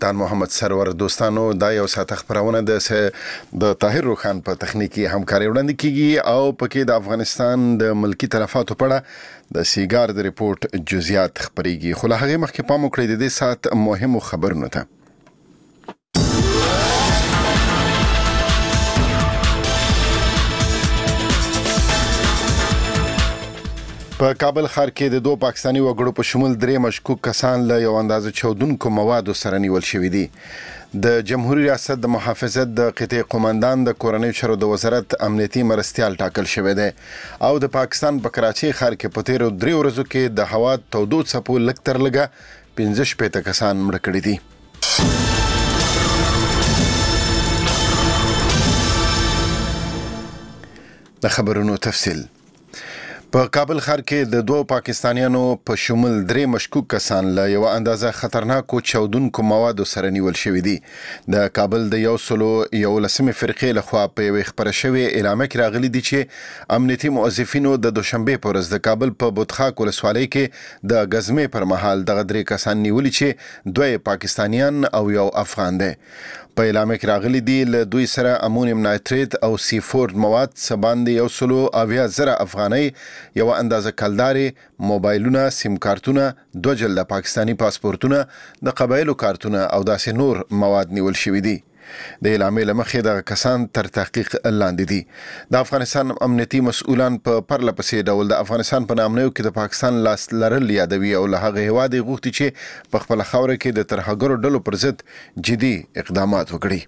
کپتان محمد سرور. دوستانو دا یو ساعت خبرونه د طاهر روخان په تخنیکی همکاري وړاندې کیږي او پکې د افغانستان د ملکی تلفاتو په اړه د سیګار د ریپورت جزئیات خبريږي. خو له هغه مخکې پام وکړئ د دې ساعت مهمو خبرونو ته. په کابل ښار کې د دوه پاکستاني وګړو په شمول 3 مشکوک کسان له یو اندازه چاودونکو موادو سره نیول شوي دي. د جمهوریت ریاست د محافظت د قطعي قومندان د کورنۍ چارو د وزارت امنیتي مرستیال ټاکل شوی دی او د پاکستان په کراچۍ ښار کې په تیرو 3 ورځو کې د هوا تودو څپو لږ تر لږه 15 کسان مړه کړي دي. د خبرونو تفصیل. په کابل ښار کې د دوه پاکستانیانو په شمول 3 مشکوک کسان له یو اندازه خطرناکو چاودونکو موادو سره نیول شوي دي. د کابل د 111 فرقې لخوا په یو خبره شوی اعلامیه کې راغلي دي چې امنیتي موظفینو د دوشنبه په ورځ د کابل په بوتخاک ولسوالۍ کې د غزمې پر مهال دغه 3 کسان نیولي چې 2 پاکستانیان او یو افغان دي. په اعلامیه کې راغلي دي له دوی سره امونیم نایتریت او C4 مواد سباندې 100,000 افغانۍ، یو اندازه کلداري، موبایلونه، سیم کارتونه، 2 جلده پاکستانی پاسپورتونه، د قبایلو کارتونه او داسې نور مواد نیول شوي دي. د اعلامیې له مخې د کسان تر تحقیق لاندې دي. د افغانستان امنیتي مسؤلان په پرله پسې ډول د افغانستان په نامنیو کې د پاکستان لاس لرل یادوي او له هغه هیواد غوښتي چې په خپل خاوره کې د ترهګرو ډلو پر ضد جدي اقدامات وکړي.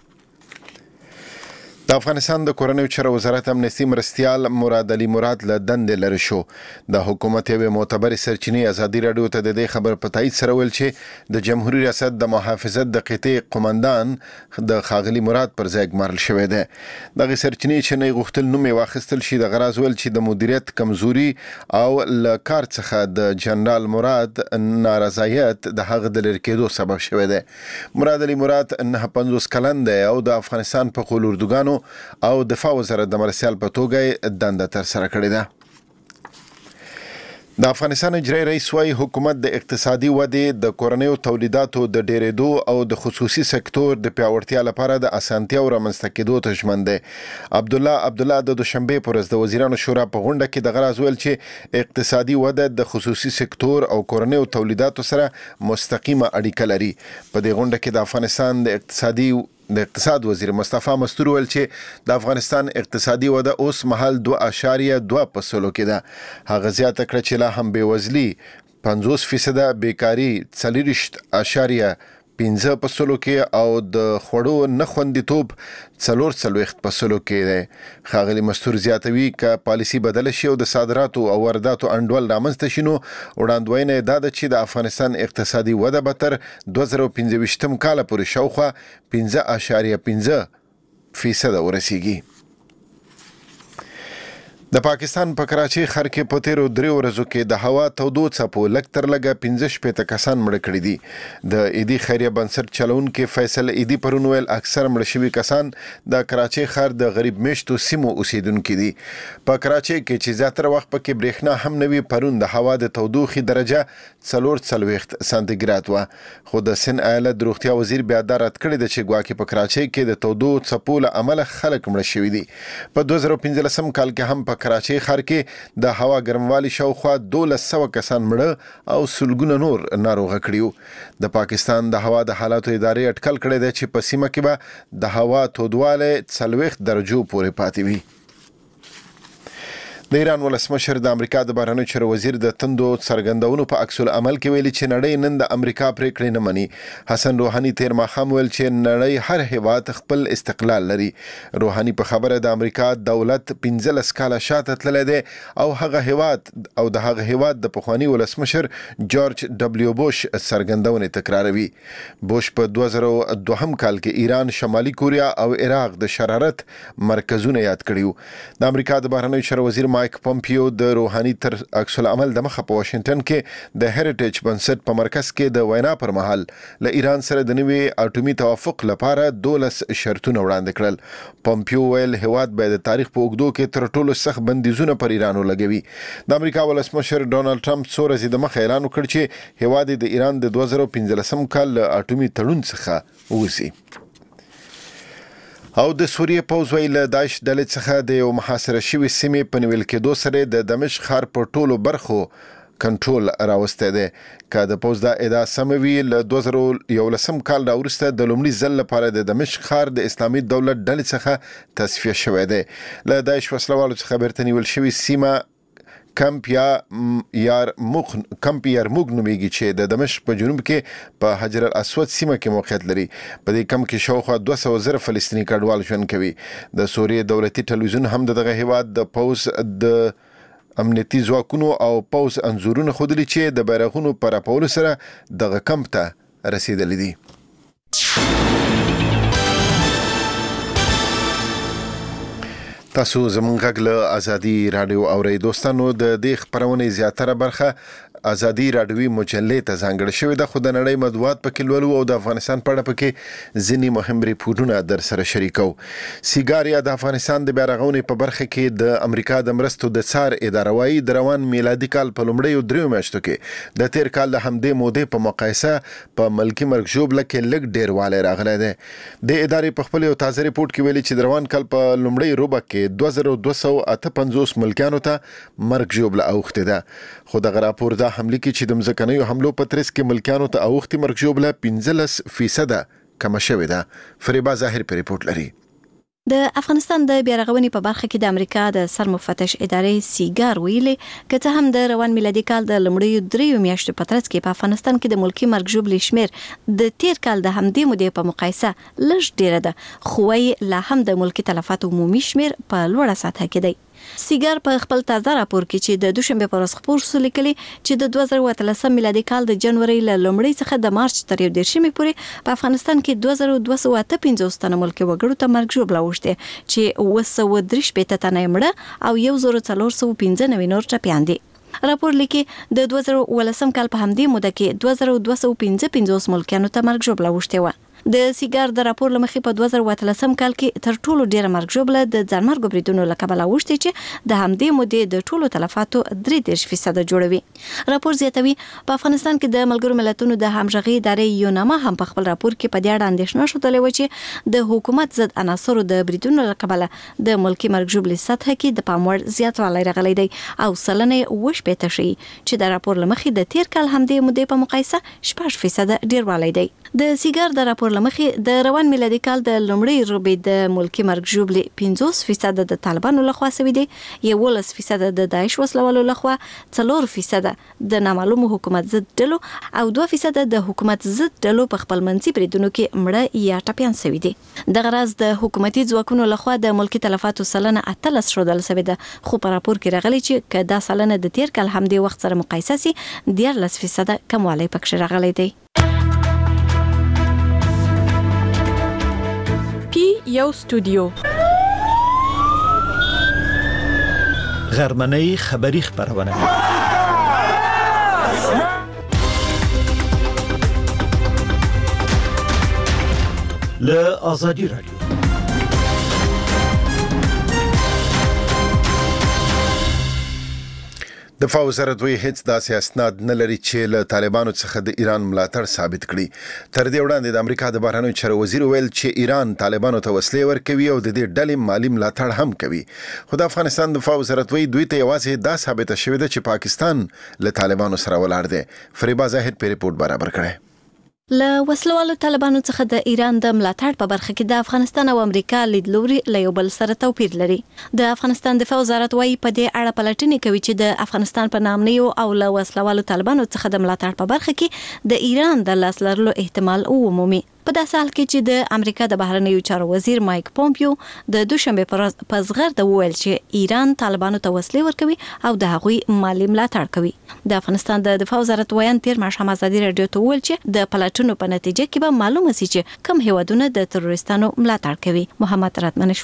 د افغانستان د کورنۍ چارو وزارت امنیتي مرستیال مراد علي مراد له دندې لرې شو. د حکومت یوې معتبرې سرچینې ازادي راډیو ته د دې خبر په تایید سره ویل چې د جمهوریت ریاست د محافظت د قطعي قومندان د ښاغلي مراد پر ځای ګمارل شوی دی. دغه سرچینې چې نه غوښتل نوم یې واخیستل شي د غرض ویل چې د مدیریت کمزوري او له کار څخه د جنرال مراد نارضایت د هغه د لرې کېدو سبب شوی دی. مراد علي مراد 59 کلن دی او د افغانستان په خولوردوګانو او دفاع وزارت د مرستیال په توګه دنده تر سره کړې ده. د افغانستان اجرایي رئیس وايي حکومت د اقتصادي ودې، د کورنیو تولیداتو د ډیرېدو او د خصوصي سکتور د پیاوړتیا لپاره د اسانتیاو رامنځته کېدو ته ژمن دی. عبدالله د دوشنبه پر ورځ د وزیرانو شورا په غونډه کې د غرض ویل چې اقتصادي وده د خصوصي سکتور او کورنیو تولیداتو سره مستقیمه اړیکه لري. په دې غونډه کې د افغانستان د اقتصاد وزیر مصطفی مستور ویل چې د افغانستان اقتصادي وده اوس مهال 2.2% کې ده. هغه زیاته کړه چې لا هم بېوزلي 50%، بیکاری 4.5% کې او د خوړو نه خوندیتوب 4.4% کې ده. ښاغلي مستور زیاتوي که پالیسي بدل شي او د صادراتو او وارداتو انډول رامنځته شي نو وړاندوینه دا ده چې د افغانستان اقتصادي وده به تر 2025 کال پورې شاوخوا 5.5% ورسیږي. د پاکستان په کراچۍ ښار کې په تیرو 3 ورځو کې د هوا تودو څپو لږ تر لږه 15 کسان مړه کړي دي. د ایدي خیریه بنسټ چلونکي فیصل ایدي پرون ویل اکثر مړه شوي کسان د کراچۍ ښار د غریب میشتو سیمو اوسیدونکي دي. په کراچۍ کې چې زیاتره وخت پکې برېښنا هم نه وي، پرون د هوا د تودوخې درجه 44 سانتیګراد وه. خو د سن ایالت د روغتیا وزیر بیا دا رد کړی ده چې ګواکې په کراچۍ کې د تودو څپو له امله خلک مړه شوي دي. په 2015 کال کې هم په کراچۍ ښار کې د هوا ګرموالي شاوخوا 1200 کسان مړه او سلګونه نور ناروغه کړي. د پاکستان د هوا د حالاتو ادارې اټکل کړی دی چې په سیمه کې به د هوا تودوالی 40 درجو پورې پاتې وي. د ایران ولسمشر د امریکا د بهرنیو چارو وزیر د تندو څرګندونو په عکس العمل کې ویلي چې نړۍ نن د امریکا پریکړې نه مني. حسن روحاني تیر ماښام ویل چې نړۍ هر هیواد خپل استقلال لري. روحاني په خبره د امریکا دولت 15 کاله شاته تللی دی او د هغه هیواد د پخواني ولسمشر جورج ډبلیو بوش څرګندونې تکراروي. بوش په 2002 کال کې ایران، شمالي کوریا او عراق د شرارت مرکزونه یاد کړیو. د امریکا د بهرنیو چارو وزیر مایک پومپیو د روحاني تر عکس العمل د مخه په واشنگټن کې د هریټیج بنسټ په مرکز کې د وینا پر مهال له ایران سره د نوې اټومي توافق لپاره 12 شرطونه وړاندې کړل. پومپیو ویل هیواد به د تاریخ په اوږدو کې تر ټولو سخت بندیزونه پر ایران ولګوي. د امریکا ولسمشر ډونالد ټرمپ څو ورځې د مخه اعلان وکړ چې هیواد د ایران د 2015 کال اټومي تړون څخه ووځي. او د سوریې پوځ ویل داعش ډلې څخه د یو محاصره شوي سیمې په نیول کېدو سره د دمشق ښار په ټولو برخو کنټرول راوستی دی. که د پوځ دا ادعا سمه وي له 2011 کال راوروسته د لومړي ځل لپاره د دمشق ښار د اسلامي دولت ډلې څخه تصفیه شوی دی. له داعش وسلوالو څخه بیرته نیول شوي سیمه کمپ یارموغ نومیږي چې د دمشق په جنوب کې په حجر الاسود سیمه کې موقعیت لري. په دې کمپ کې شاوخوا 200,000 فلسطیني کډوال ژوند کوي. د سوریې دولتي ټلویزیون هم دغه هیواد د پوځ د امنیتي ځواکونو او پوځ انځورونه ښودلي چې د بیرغونو په راپولو سره دغه کمپ ته رسیدلی دي. تاسو زمونږ غږ له ازادي رادیو اورئ. دوستانو د دې خپرونې زیاتره برخه ازادي رادیوي مجلې ته ځانګړې شوې ده، خو د نړۍ مطبوعات پکې لولو او د افغانستان په اړه پکې ځینې مهم ریپورټونه در سره شریکو. سیګار یا د افغانستان د بیا رغونې په برخه کې د امریکا د مرستو د څار اداره وايي د روان میلادي کال په لومړیو 3 میاشتو کې د تیر کال د همدې مودې په مقایسه په ملکي مرګ ژوبله کې لږ ډیروالی راغلی دی. د ادارې په خپل یو تازه ریپورټ کې ویلي چې د روان کال په لومړۍ ربع کې 2258 ملکیانو ته مرګ ژوبله اوښتې ده. خو دغه راپور دا هم لیکي چې د مځکنیو حملو په ترڅ کې ملکیانو ته اوښتې مرګ ژوبله 15% کمه شوې ده. فریبا ظاهر په ریپورټ لري. د افغانستان د بیا رغونې په برخه کې د امریکا د سرمفتش ادارې سیګار ویلي که څه هم د روان میلادي کال د لومړیو 3 میاشتو په ترڅ کې په افغانستان کې د ملکی مرګ ژوبلې شمیر د تیر کال د همدې مودې په مقایسه لږ ډیره ده، خو وايي لا هم د ملکی تلفاتو عمومي شمیر په لوړه سطح کې دی. سیګار په خپل تازه راپور کې چې د دوشنبه پر ورځ خپور شو لیکلي چې د 2013 میلادي کال د جنوري له لومړۍ څخه د مارچ تر 11 پورې په افغانستان کې 2258 تنه ملکي وګړو ته مرګ ژوبله اوښتې چې 933 تنه مړه او 1495 نور ټپیان دي. راپور لیکي د 2018 کال په همدې موده کې 2255 ملکیانو ته مرګ ژوبله اوښتې و. د سیګار د راپور لمخې په 2013 کال کې تر ټولو ډیره مرګ ژوبله د ځانمرګو بریدونو له کبله اوښتې چې د همدې مودې د ټولو تلفاتو 33% جوړوي. راپور زیاتوي په افغانستان کې د ملګرو ملتونو د همغږي ادارې یوناما هم په خپل راپور کې په دې اړه اندېښنه ښودلې و چې د حکومت ضد عناصرو د بریدونو له کبله د ملکي مرګ ژوبلې سطح کې د پام وړ زیاتوالی راغلی دی او سلنه 8% شي چې د راپور لمخې د تیر کال همدې مودې په مقایسه 6% ډیروالی دی. د سیګار د راپور لمخې د روان میلادي کال د لومړۍ ربع د ملکی مرګ ژوبلې 50% د طالبانو لخوا شوی دی، 11% د داعش وسلوالو لخوا، 4% د نامعلومو حکومت ضد ډلو او 2% د حکومت ضد ډلو په خپل منځي بریدونو کې مړه یا ټپیان شوی دي. دغه راز د حکومتي ځواکونو لخوا د ملکی تلفاتو سلنه 18 شودل شوی ده، خو په راپور کې راغلی چې که دا سلنه د تیر کال همدې وخت سره مقایسه سي 14% کموالی پکې راغلی دی. یو استودیو غرمنۍ خبری خبرونه له آزادی رادیو. دفاع وزارت وی هیڅ داسې اسناد نه لري چې له طالبانو څخه د ایران ملاتړ ثابت کړي. تر دې وړاندې د امریکا د بهرنیو چارو وزیر ویل چې ایران طالبانو ته وسلې ورکوي او د دې ډلې مالی ملاتړ هم کوي. خو د افغانستان دفاع وزارت وی دوی ته یوازې دا ثابته شوې ده چې پاکستان له طالبانو سره ولاړ دی. فریبا ظاهر په ریپورت برابر کړی. له وسلوالو طالبانو څخه د ایران د ملاتړ په برخه کې د افغانستان او امریکا لیدلوري له یو بل سره توپیر لري. د افغانستان دفاع وزارت وايي په دې اړه پلټنې کوي چې د افغانستان په نامنیو او له وسلوالو طالبانو څخه د ملاتړ په برخه کې د ایران د لاس لرلو احتمال عمومي. په داسې حال کې چې د امریکا د بهرنیو چارو وزیر مایک پومپیو د دوشنبه په زغرده وویل چې ایران طالبانو ته وسلې ورکوي او د هغوی مالی ملاتړ کوي. د افغانستان د دفاع وزارت ویان تیر ماښام ازادي رادیو ته وویل چې د پلټنو په نتیجه کې به معلومه شي چې کوم هیوادونه د تروریستانو ملاتړ کوي. محمد راتمن شوایی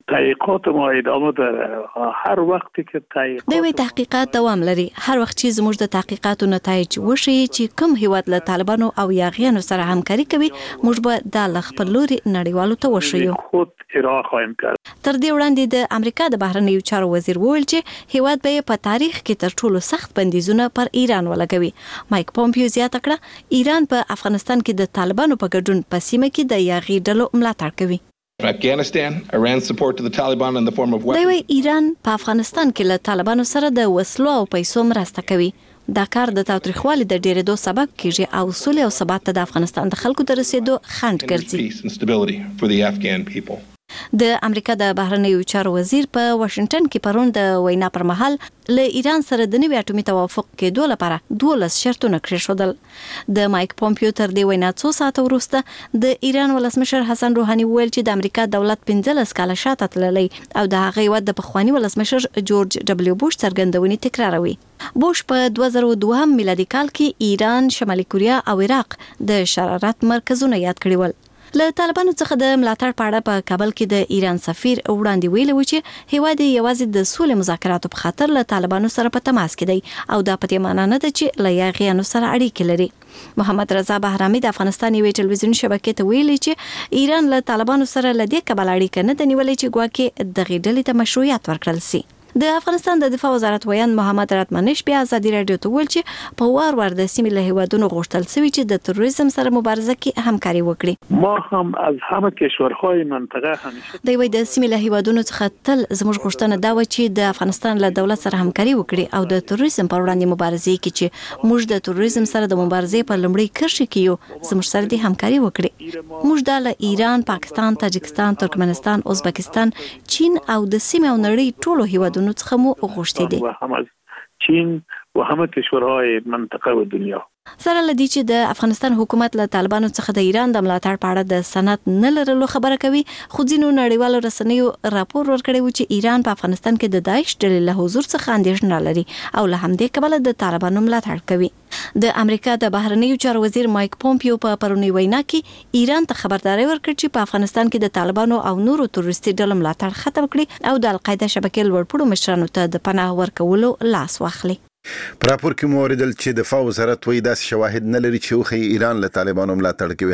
تحقیقات ما ادامه داره. هر وقتی که دوی تحقیقات دوام لري. هر وخت چې زموږ د تحقیقاتو نتایج وشي چې کوم هیواد له طالبانو او یاغیانو سره همکاري کوي، موږ به د خپل لوري نړیوالو ته وشیو. خود ارائه خواهیم کرد. تر دې وړاندې د امریکا د بهرنیو چارو وزیر وویل چې هیواد به په تاریخ کې تر ټولو سخت بندیزونه پر ایران ولګوي. مایک پومپیو زیاته کړه ایران په افغانستان کې د طالبانو په ګډون په سیمه کې د یاغي ډلو ملاتړ کوي. Afghanistan, Iran's support to the Taliban in the form of weapons. دوی ایران په افغانستان کې له طالبانو سره د وسلو او پیسو مرسته کوي. دا کار د تاوتریخوالي د ډیرېدو سبب کیږي او سولې او ثبات ته د افغانستان د خلکو د رسیدو خنډ ګرځي. Peace and stability for the Afghan people. د امریکا د بهرنیو چارو وزیر په واشنگټن کې پرون د وینا پر مهال له ایران سره د نوي اټومي توافق کېدو لپاره 12 شرطونه کېښودل. د مایک پومپیو تر دې وینا څو ساعته وروسته د ایران ولسمشر حسن روحاني وویل چې د امریکا دولت 15 کاله شاته تللی او د هغه هیواد د پخوانی ولسمشر جورج دبليو بوش څرګندونې تکراروي. بوش په 2002 میلادي کال کې ایران، شمالي کوریا او عراق د شرارت مرکزونه یاد کړي ول. له طالبانو څخه د ملاتړ په اړه په کابل کې د ایران سفیر وړاندې ویلي و چې هیواد یوازې د سولې مذاکراتو په خاطر له طالبانو سره په تماس کې دی او دا په دې معنی نه ده چې له یاغیانو سره اړیکې لري. محمد رضا بهرامي د افغانستان یوې ټلویزیون شبکې ته ویلي چې ایران له طالبانو سره له دې کبله اړیکه نه ده نیولې چې ګواکې دغې ډلې ته مشروعیت ورکړل سي. د افغانستان د دفاع وزارت ویان محمد راتمنش بیا ازادي رادیو ته ویل چې په وار د سیمې له هیوادونو غوښتل شوی چې د تروریزم سره مبارزه کې همکاري وکړي. ما هم از همه کشورهای منطقه همیشه دوی د سیمې له هیوادونو څخه تل زموږ غوښتنه دا و چې د افغانستان له دولت سره همکاري وکړي او د تروریزم پر وړاندې مبارزه کې چې موږ د تروریزم سره د مبارزې په لومړي کرښه کې یو، زموږ سره د همکاري وکړي. موږ د ایران، پاکستان، تاجکستان، ترکمنستان، ازبکستان، چین او د سیمې او نړۍ ټولو هیوادونو څخه مو غوښتي دي. و هم از چین و همه کشورهای منطقه و دنیا. سره لدی چې د افغانستان حکومت له طالبانو څخه د ایران د ملاتړ په اړه د سند نه لرلو خبره کوي، خو ځینو نړیوالو رسنیو راپور ورکړی و چې ایران په افغانستان کې د داعش ډلې له حضور څخه اندېښنه لري او له همدې کبله د طالبانو ملاتړ کوي. د امریکا د بهرنیو چارو وزیر مایک پومپیو په پرونی وینا کې ایران ته خبرداري ورکړه چې په افغانستان کې د طالبانو او نورو تروریستي ډلو ملاتړ ختم کړي او د القاعده شبکې لوړپوړو مشرانو ته د پناه ورکولو لاس واخلي. پر راپور کې مو اوریدل چې دفاع وزارت وایي داسې شواهد نه لري چې وښيي ایران له طالبانو ملاتړ کوي،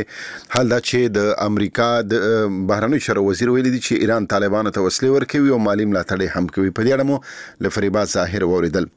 حال دا چې د امریکا د بهرنیو چارو وزیر ویلي دي چې ایران طالبانو ته وسلې ورکوي او مالی ملاتړ هم کوي. په دې اړه مو له فریبا ظاهر اوریدل.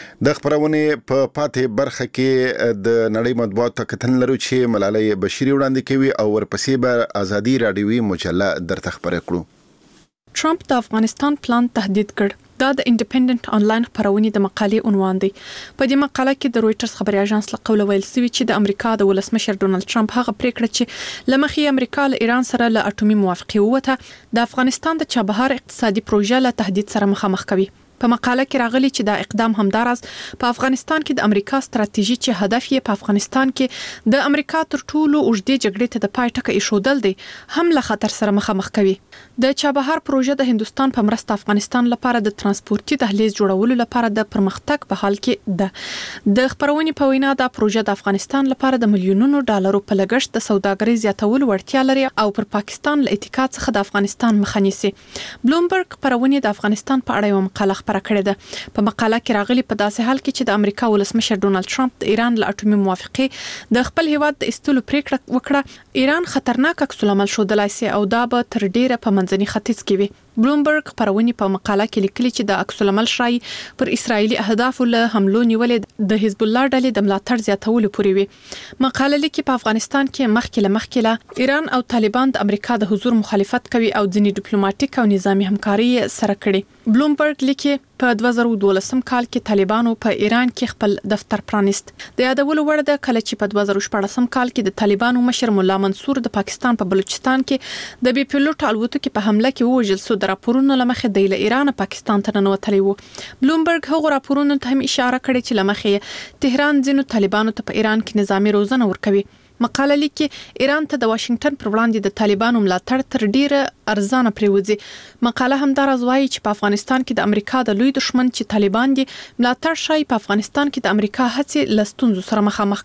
د خبرونې په پاتې برخه کې د نړۍ مطبوعاتو ته کتن لرو چې ملالۍ بشیري وړاندې کوي او ورپسې به ازادي راډیوي مجله درته خبره کړو. ټرمپ د افغانستان پلان تهدید کړ. دا د انډیپندنت آنلاین خبرونه د مقالې عنوان دی. په دې مقاله کې د رويټرز خبري اژانس له قوله ویل شوی چې د امریکا د ولسمشر ډونالد ټرمپ هغه پریکړه چې لمخې امریکا له ایران سره له اټومي موافقه وته د افغانستان د چابهار اقتصادي پروژې له تهدید سره مخامخ کوي. په مقاله کې راغلي چې دا اقدام همدارس په افغانستان کې د امریکا ستراتیژي چې هدف یې په افغانستان کې د امریکا تر ټولو اوږدې جګړې ته د پای ټکی ایښودل دی هم له خطر سره مخامخ کوي. د چابهار پروژه د هندستان په مرسته افغانستان لپاره د ترانسپورتي دهلیز جوړولو لپاره د پرمختګ په حال کې ده. د خبرونې په وینا دا پروژه د افغانستان لپاره د ملیونونو ډالرو په لګښت د سوداګرۍ زیاتولو وړتیا لري او پر پاکستان له اتکا څخه د افغانستان مخه نیسي. بلومبرګ خبرونه د افغانستان په اړه یو مقاله خبره کړې ده. په مقاله کې راغلي په داسې حال کې چې د امریکا ولسمشر ډونالد ټرمپ د ایران له اټومي موافقه د خپل هیواد د استلو پریکړه وکړه، ایران خطرناک عکس العمل ښودلای شي او دا به تر ډیره په منځني ختیځ کې وي. بلومبرګ خبرونه په مقاله کې لیکلي چې د عکس العمل شای پر اسرایلی اهداف له حملو نیولې د حزب الله ډلې د ملاتړ زیاتولو پورې وي. مقاله لیکي په افغانستان کې مخکې ایران او طالبان د امریکا د حضور مخالفت کوي او ځینې ډیپلوماټیک او نظامی همکاري سره کړي. بلومبرګ لیکي په 2012 کال کې طالبانو په ایران کې خپل دفتر پرانیست. د یادولو وړ ده کله چې په 2014 کال کې د طالبانو مشر مولا منصور د پاکستان په بلوچستان کې د بي پیلوټ الوتکې په حمله کې ووژل شو. د راپورونو لمخې د ایران پاکستان ته ننوتلی وو. بلومبرګ هغه راپورونو ته هم اشاره کړې چې لمخې تهران ځینو طالبانو ته په ایران کې نظامی روزنه ورکوي. مقاله لیکي ایران ته د واشنگټن پر وړاندې د طالبانو ملاتړ تر ډیره ارزانه پریوځي. مقاله هم دا راځي چې په افغانستان کې د امریکا د لوی دښمن چې طالبان دي ملاتړ شای په افغانستان کې د امریکا هڅې له ستونزو سره مخامخ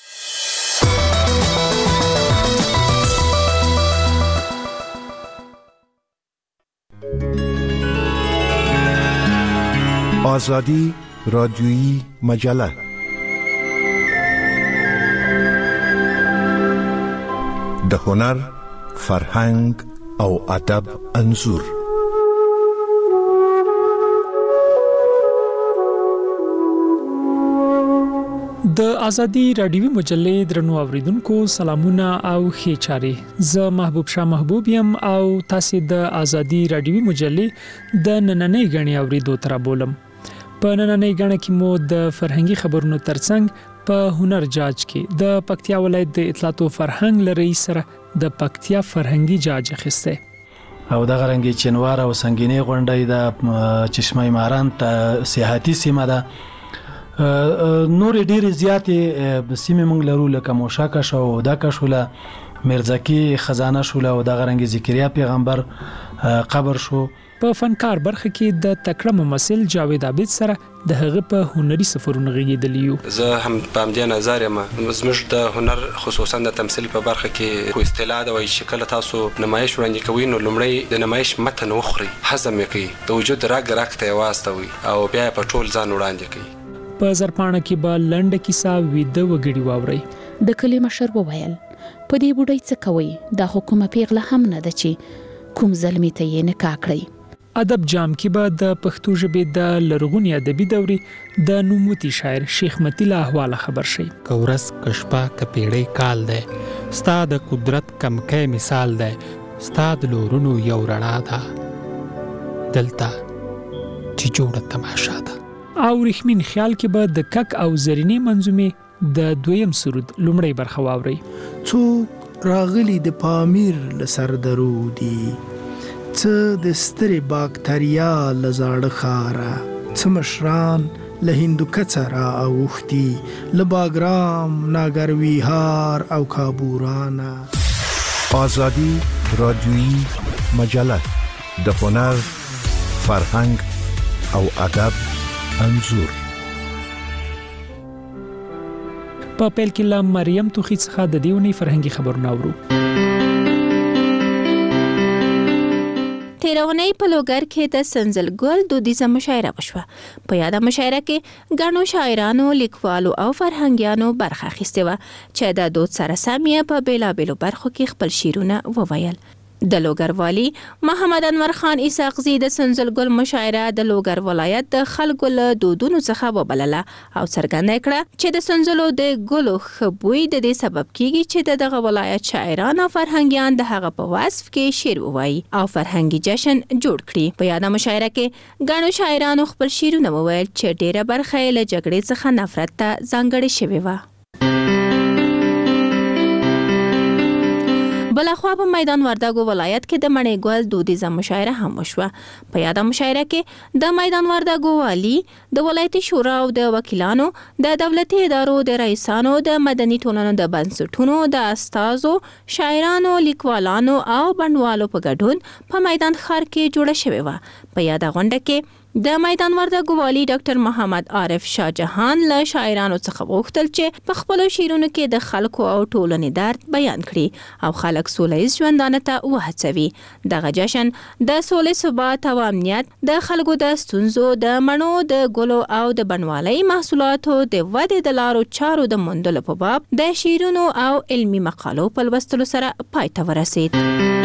کړي. آزادی رادیویی مجله. د هنر، فرهنګ او ادب انځور. د ازادي رادیوي مجلې درنو اوریدونکو سلامونه او ښه چاري. زه محبوب شاه محبوب يم او تاسو د ازادي رادیوي مجلې د نننۍ غني اوریدو تر بولم. په نننۍ غنه کې مو د فرهنګي خبرونو ترڅنګ په هنر جاج کې د پکتیا ولایت د اطلاعات او فرهنګ لري سره د پکتیا فرهنګي جاج اخیسته او د غرنګي چنوار او سنگینی غونډې د چشمه ماران ته سیاحتي سیمه ده. نور ډیر زیاتې سیمه مونږ لرو لکه موشاکا شو دا کښوله مرزکی خزانه شوله او د غرنګي ذکریا پیغمبر قبر شو. په فنکار برخه کې د تکړه ممثل جاوید عابد سره د هغه په هنري سفرونو غږیدلیو. زه هم په دې نظر یم زموږ د هنر خصوصا د تمثيل په برخه کې خو اصطلاح د وای شکل تاسو نمایش وړاندې کوي نو لومړی د نمایش متن وخوري هضم یې د وجود راګ ته واستوي او بیا په ټول ځان وړاندې کوي. په زرپانه کې به لنډه کیسه ویده وګړي واوري. د کلی مشر وویل په دې بوډۍ څه کوي دا حکومت پیغله هم نه ده چې کوم ظلمي ته یې نه کاکړي. ادب جام کې به د پښتو ژبې د لرغونی ادبي دوري د نوموتی شاعر شیخ متی له احواله خبر شي. کورس کشپا کپیړې کال ده ستا د قدرت کمکې مثال ده ستا د لورونو یو رڼا ده دلته چې جوړه تماشا ده. او رحمین خیال کې به د کک او زرینی منظومه د دویم سرود لومړی برخه واوري. څوک راغلی د پامیر لسر درودي څه د سترې باکتریا لزاړه خاره څه مشران له هندوکڅه را اوښتي له باګرام ناګرویهار او کابورانا. آزادی رادیویی مجله د هنر، فرهنګ او ادب انځور. په پیل کې لا مریم توخی څخه د دیونی فرهنګي خبرونه اورو. تیرونی په لوګر کې د سنځل ګل دودیزه مشاعره وشوه. په یاده مشاعره کې غنو شاعرانو، لیکوالو او فرهنګیانو برخه اخیسته و چې د دود سره سمیه په بیلابیلو برخو کې خپل شعرونه وویل. د لوګر والی محمد انور خان اسحاقزی د سنځل ګل مشاعره د لوګر ولایت د خلکو له دودونو څخه وبلله او څرګنده کړه چې د سنځلو د ګلو خبوی د دې سبب کیږي چې دغه ولایت شاعران او فرهنګیان د هغه په وصف کې شعر ووایي او فرهنګي جشن جوړ کړي. په یاده مشاعره کې غنو شاعرانو خپل شعرونه وویل چې ډیره برخه له جګړې څخه نفرت ته ځانګړې شوې و. بلخوا په میدان وردګو ولایت کې د مڼې ګل دودیزه مشاعره هم وشوه. په یاده مشاعره کې د میدان وردګو والی، د ولایتي شورا او د وکیلانو، د دولتي ادارو د رئیسانو، د مدني ټولنو د بنسټونو د استازو، شاعرانو، لیکوالانو او بڼوالو په ګډون په میدان ښار کې جوړه شوې و. په یاده غونډه کې د میدان وردګو والی ډاکټر محمد عارف شاه جهان له شاعرانو څخه غوښتل چې په خپل شعرونو کې د خلکو او ټولنې درد بیان کړي او خلک سوله‌ییز ژوندانه ته وهڅوي. دغه جشن د سولې، ثبات او امنیت، د خلکو د ستونزو، د مڼو، د ګلو او د بڼوالۍ محصولاتو د ودې د لارو چارو د موندلو په باب د شعرونو او علمي مقالو په لوستلو سره پای ته ورسید.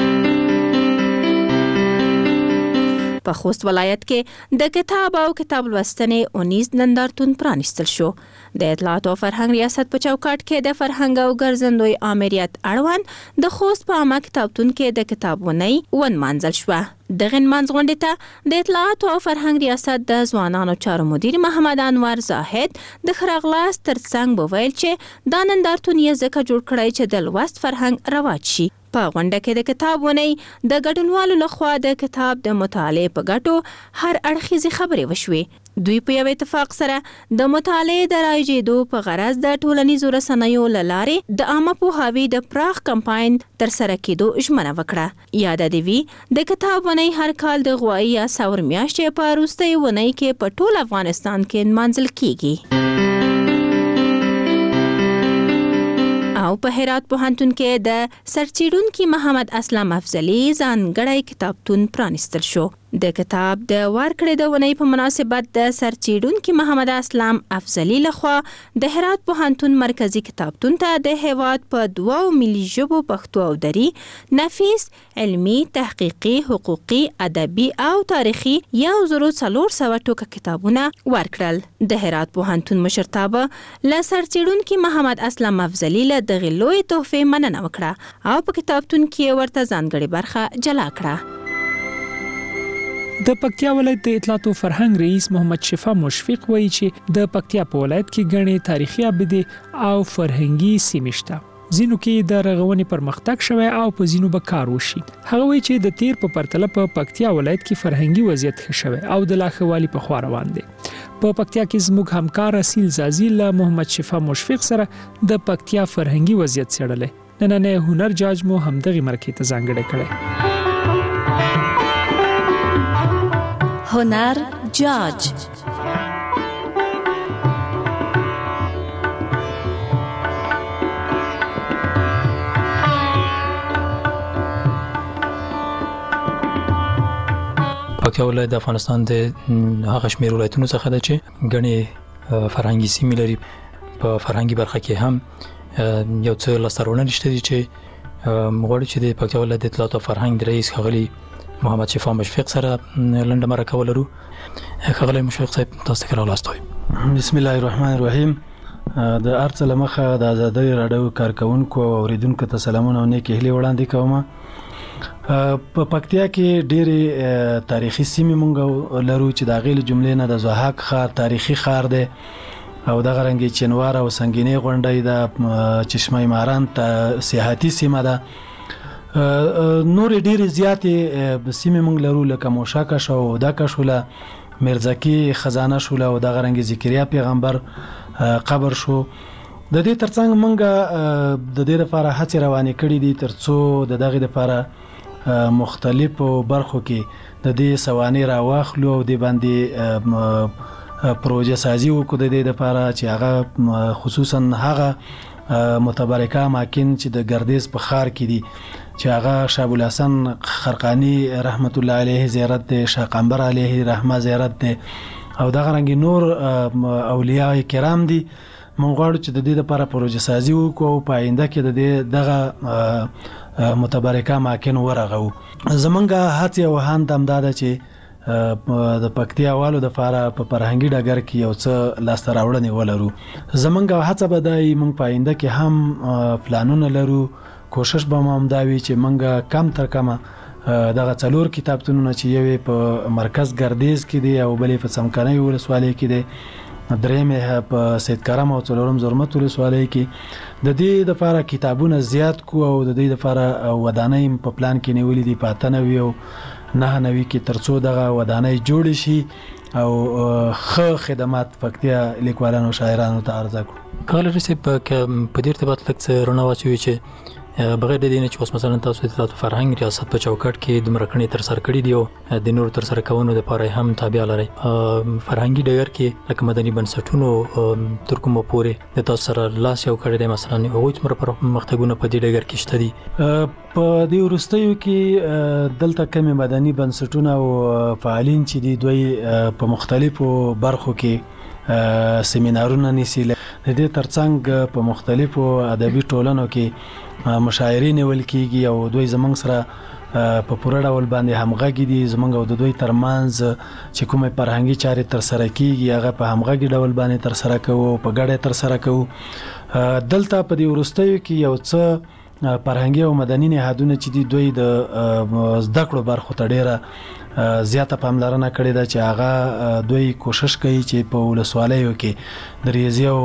په خوست ولایت کې د کتاب او کتاب لوستنې اونیز نندارتون پرانیستل شو. د اطلاعات او فرهنګ ریاست په چوکاټ کې د فرهنګ او ګرځندوی آمریت اړوند د خوست په عامه کتابتون کې د کتابونی ونمانځل شوه. دغه منځ غونډه ته د اطلاعات او فرهنګ ریاست د ځوانانو چارو مدیر محمد انور زاهد د خراغلاس ترڅنګ وویل چې دا نندارتون یې ځکه جوړ کړی چې د لوست فرهنګ رواج شي. په غونډه کې د کتابونی د ګډونوالو لخوا د کتاب د مطالعې په ګټو هر اړخیزې خبرې وشوې. دوی په یو اتفاق سره د مطالعې د رایجېدو په غرض د ټولنیزو رسنیو له لارې د عامه پوهاوي د پراخ کمپاین ترسره کېدو ژمنه وکړه. یاده دې وي د کتابونی هر کال د غوایي یا سور میاشتې په وروستۍ اونۍ کې په ټول افغانستان کې نمانځل کیږي. او په هرات پوهنتون کې د سرچیډونکو محمد اسلام افضلی ځانګړی کتابتون پرانیستل شو. د کتاب د ورکړې د ونې په مناسبت د سرچینونکو محمد اسلام افضلی لخوا د هرات پوهنتون مرکزی کتابتون ته د هیواد په 2 ملي ژبو پښتو او دري نفیس علمی تحقیقي حقوقي ادبي او تاریخي 1400 ټوکه کتابونه ورکړل. د هرات پوهنتون مشرتابه ل سرچینونکو محمد اسلام افضلی له دغه لوی تحفه مننه وکړه او په کتابتون کې ورته ځانګړي برخه جلا کړه. د پکتیا ولایت د اطلاعات او فرهنګ رئیس محمد شفا مشفق وایي چې د پکتیا په ولایت کې غني تاریخي ابدي او فرهنګي سیمې شته. زینو کې د رغونې پرمختګ شوی او په زینو به کار وشي. هغه وایي چې د تیر په پرتله په پکتیا ولایت کې فرهنګي وضعیت ښه شوی او د لاخوالي په خوا روان دی. په پکتیا کې زموږ همکار اصیل زازی له محمد شفا مشفق سره د پکتیا فرهنګي وضعیت څېړلې. نننې هنر جاج مو همدغه مرکې ته ځانګړی کړی. هنر جاج پکتیا ولایت د افغانستان د هغه شمېر ولایتونو څخه ده چې غني فرهنګي سیمې لري. په فرهنګي برخه کې هم یو څه لاسته نشته دي چې غواړي چې د پکتیا ولایت د اطلاعات او فرهنګ رئیس خغلی محمد شفا مشفق سره لنډه مرکه ولرو. خغلی مشفق صاحب تاسو ته راولاستوي. بسم الله الرحمن الرحیم. د ارڅ لمخه د آزادۍ راډیو کارکونکو او اوریدونکو ته سلامونه او نیک هیلې وړاندې کوم. په پکتیا کې ډېری تاریخي سیمې مونږ لرو چې د غیل جملې نه د زوحاک ښار تاریخي ښار دی او د غرنګي چنوار او سنگینې غونډۍ د چشمه ماران ته سیاحتي سیمه ده. نور ډېری زیاتې سیمې مونږ لرو لکه موشاکه شو دا کښوله مرزکی خزانه شوله او د غرنګي ذکریا پیغمبر قبر شو. د دې ترڅنګ مونږ د دې لپاره هڅې روانې کړې دي ترڅو د دغه لپاره مختلفو برخو کې د دې سوانې راواخلو او د باندې پروژه سازي وکړو د دې لپاره چې هغه خصوصا هغه متبرکه اماکن چې د ګردیز په ښار کې دي چې هغه شاه الحسن خرقانی رحمت الله علیه زیارت دی، شاه قمبر علیه رحمه زیارت دی او دغه رنګ نور اولیاء کرام دي. مونږ غواړو چې د دې لپاره پروژه سازي وکړو او په آینده کې د دغه متبرکه اماکن ورغو. زمونږ هڅې او هاند همدا ده چې د پکتیا والو د لپاره په فرهنګي ډګر کې یو څه لاسته راوړنې ولرو. زمونږ هڅه به دی مونږ په آینده کې هم پلانونه لرو. کوشش به مو همدا وي چې مونږ کم تر کمه دغه 4 کتابتونونه چې یو په مرکز ګردیز کې دی او بلې په څمکنۍ ولسوالۍ کې دی، درېمه په سید کرم او څلورم زرمت ولسوالۍ کې د دې لپاره کتابونه زیات کو او د دې لپاره ودانۍ په پلان کې نیولې دي 95 او 99 کې ترڅو دغه ودانۍ جوړ شي او ښه خدمات پکتیا لیکوالانو شاعرانو ته عرضه کړو. کله چې په دې ارتباط لکه رڼا واچوي چې بغیر د دې نه چې اوس مثلا تاسو د اطلاعات فرهنګ ریاست په چوکاټ کې د مرکړې تر سره کړې دی او د نور تر سره کولو لپاره هم تابع لري. فرهنګي ډګر کې لکه مدني بنسټونو تر کومه پورې د تاسو سره لاس یو کړی دی مثلا هغوی څومره پرمختګونه په دې ډګر کې شته دي؟ په دې وروستیو کې دلته کمی مدني بنسټونه او فعالین چې دي دوی په مختلفو برخو کې سیمینارونه نیسي. د دې ترڅنګ په مختلفو ادبي ټولنو کې مشاعرې نیول کېږي او دوی زمونږ سره په پوره ډول باندې همغږي دي. زمونږ او د دوی ترمنځ چې کومه فرهنګي چارې تر سره کېږي هغه په همغږي ډول باندې تر سره کوو او په ګډه تر سره کوو. دلته په دې وروستیو کې یو څه فرهنګي او مدني نهادونه چې دي دوی د زده کړو برخو ته ډیره زیاته پاملرنه کړې ده چې هغه دوی کوشش کوي چې په ولسوالیو کې د ریاضي او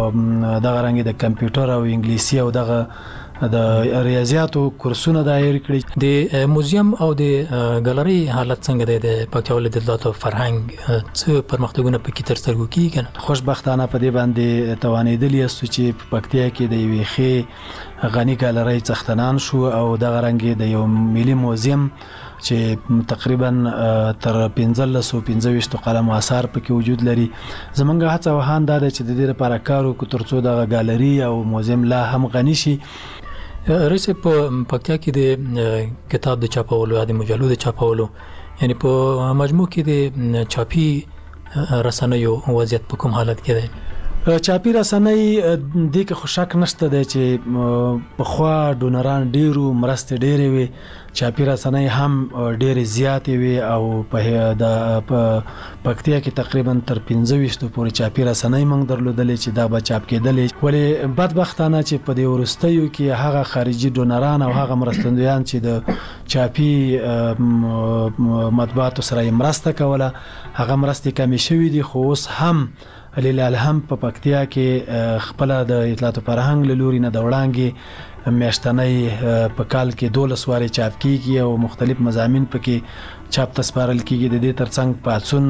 دغه رنګ د کمپیوټر او انګلیسي او دغه د ریاضیاتو کورسونه دایر کړي. د موزیم او د ګالري حالت څنګه دی د پکتیا ولایت د اطلاعات او فرهنګ څه پرمختګونه پکې تر سترګو کیږي کنه؟ خوشبختانه په دې باندې توانېدلی است چې په پکتیا کې د یوې ښې غني ګالري څښتنان شو او دغه رنګ د یو ملي موزیم چې تقریبا تر 1525 قلم آثار پکې وجود لري. زمونږ هڅه وهان دا چې د دې لپاره کار وکړو ترڅو دغه ګالري او موزیم لا هم غني شي. رئیس په پکتیا کې د کتاب د چاپولو یا د مجلو د چاپولو یعنی په مجموع کې د چاپی رسنیو وضعیت په کوم حالت کې دی؟ چاپی رسنۍ د کې خوشک نشته دی چې په خوا ډونران ډیرو مرسته ډیره وي، چاپی رسنۍ هم ډیره زیاتې وي او په د پکتیا کې تقریبا تر 15 پورې چاپی رسنۍ موږ درلودلې چې دا به چاپ کېدلې، ولې بدبختانه چې په دې ورستیو کې هغه خارجي ډونران او هغه مرستندویان چې د چاپی مطبوعاتو سره مرسته کوله هغه مرستې کمې شوې دي، خو اوس هم الحمدلله په پکتیا کې خپل د اطلاعات او فرهنګ له لوري نه د وړاندې میاشتنۍ په کال کې 12 واري چاپ کیږي او مختلف مضامین پکې چاپ تسپارل کیږي. د دې ترڅنګ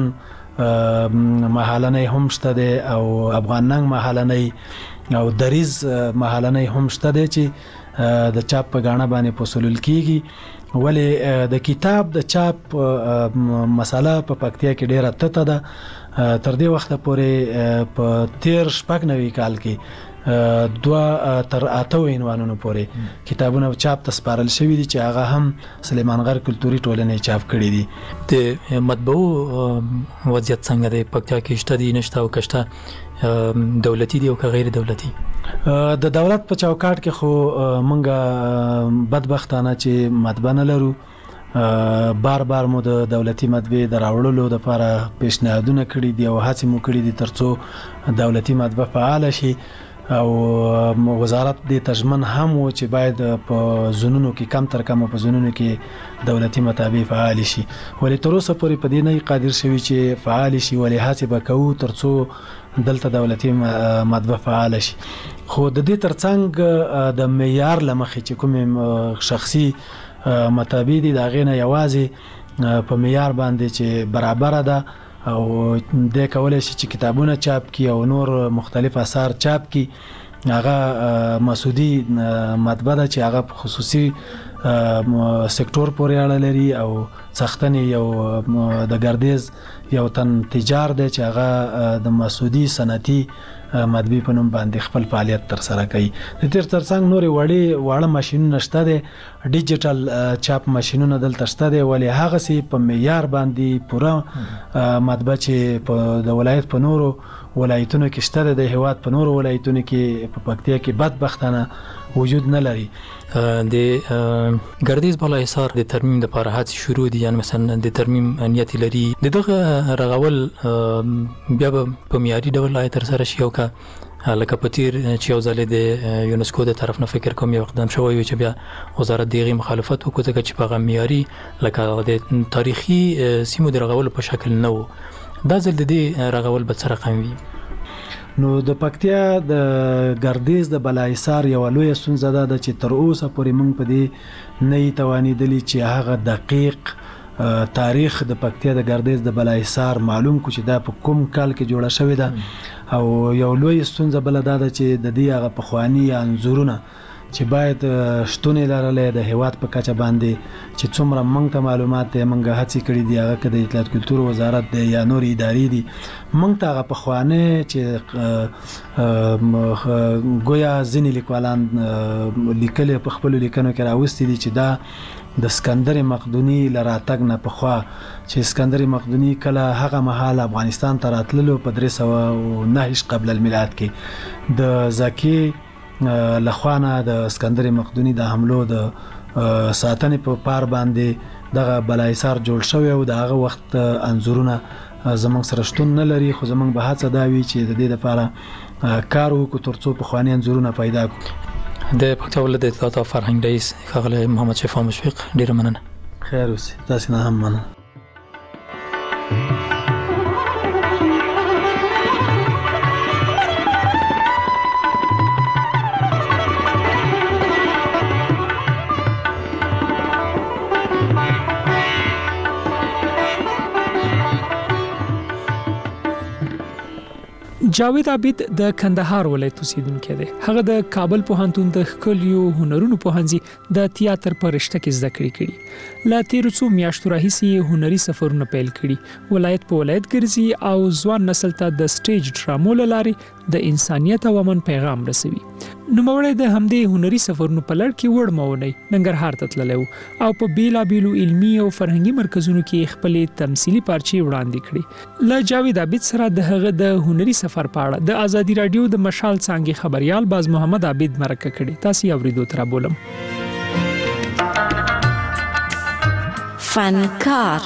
پاتون محلنۍ هم شته دی او افغاننګ محلنۍ او دریز محلنۍ هم شته دی چې د چاپ په غاڼه باندې پوسولل کیږي، ولې د کتاب د چاپ مسله په پکتیا کې ډیره تته ده. تر دې وخت پورې په 13 کال کې 2 تر 8 عنوانونو پورې کتابونه چاپ تسپارل شوی دي چې هغه هم سلیمان غر کلتوري ټولنې چاپ کړي دي. د مطبوع وضعیت څنګه دی پکتیا کې؟ شته دي نشته او کشته دولتي دي او که غیر دولتي؟ د دولت په چوکاټ کې خو مونږه بدبختانه چې مطبعه نه لرو. بار بار مو د دولتي مطبعې د راوړلو لپاره پیشنهادونه کړي دي او هڅې مو کړي دي ترڅو دولتي مطبعه فعال شي او وزارت د تضمن هم و چې باید په زونونو کې کم تر کم په زونونو کې دولتي مطابع فعال شي، ولې تر اوسه پورې په دې نه قادر شوی چې فعال شي، ولې هڅه وکړو ترڅو دلته دولتي مطبعه فعال شي. خو د دې ترڅنګ د معیار لمخې چې کوم شخصي مطابع دي دا غینه یوازې په معیار باندې چې برابر ده او د کولای شي چې کتابونه چاپ کی او نور مختلف آثار چاپ کی، هغه مسعودي مطبعه ده چې هغه خصوصي سکتور پورې اړه لري او سختنی یو د ګردیز یو تن تجار دی چې هغه د مسعودي صنعتي مطبعې په نوم باندې خپل فعالیت تر سره کوي. د تیر ترڅنګ نورې واړه ماشینونه شته دي، ډیجیټل چاپ ماشینونه دلته شته دي، ولې هغه سي په معیار باندې پوره مطبعه چې په د ولایت په نورو ولایتونو کې شته د هیواد په نورو ولایتونو کې په پکتیا کې بدبختانه وجود نه لري. د ګردیز بالا حصار د ترمیم د لپاره هڅې شروع دي، یعنی مثلا د ترمیم نیت لري دغه رغول بیا په معیاري ډول تر سره شي او که لکه په تیر چې یو ځل د یونسکو د طرف نه فکر کوم یو اقدام شوی وي چې بیا وزارت دغه مخالفت وکړي ځکه چې په معیاري لکه د تاریخي سیمو د رغول په شکل نه وو. دا ځل د دې رغول به څه رقم وي؟ نو د پکتیا د ګردیز د بلایسار یو لوی ستونزه ده چې تر اوسه پورې موږ په دې نه توانیدلی چې هغه دقیق تاریخ د پکتیا د ګردیز د بلایسار معلوم کو چې دا په کوم کال کې جوړه شوې ده، او یو لوی ستونزه بل ده چې د دې هغه پخوانی انځورونه چې باید شتونه لرلې د هیواد په کچه باندې چې څومره موږ ته معلومات دي موږ هڅه کړې دي هغه د اطلاعات کلتور وزارت د یا نور ادارې دي موږ ته هغه پخوانه چې ګویا ځینې لیکوالان لیکل په خپل لیکنو کې راوستي دي چې دا د اسکندر مقدوني لراتګ نه پخوا چې اسکندر مقدوني کله هغه مهال افغانستان ته راتللو په 309 قبل المیلاد کې د زکی لخوانه د اسکندر مقدوني د حملو د ساتنې په پار باندې دغه بلایسار جوړ شوی او دغه وخت انځورونه زمونږ سره شتون نه لري، خو زمونږ به هڅه دا وي چې د دې لپاره کار وکړو ترڅو پخواني انځورونه پیدا کړو. د پکتیا ولایت د اطلاعات او فرهنګ رئیس ښاغلی محمد شفیع مشفق، ډیره مننه. خیر اوسئ، تاسو نه هم مننه. جاوید عابد د کندهار ولایت اوسیدونکی دی. هغه د کابل پوهنتون د ښکلیو هنرونو پوهنځي د تیاتر په رشته کې زده کړې کړي. لا تیر څو میاشتو راهیسې هنري سفرونه پیل کړي، ولایت په ولایت ګرځي او ځوان نسل ته د سټیج ډرامو لاري د انسانیت او امن پیغام رسوي. نوموړی د همدې هنري سفرونو په لړ کې وړمونی ننګرهار ته تللی او په بیلابیلو علمي او فرهنګي مرکزونو کې خپلې تمثیلي پارچې وړاندې کړې. له جاوید عابد سره د هغه د هنري سفر په اړه د ازادي رادیو د مشال څانګې خبريال باز محمد عابد مرکه کړې. تاسو یې اوریدو تر بولم. فنکار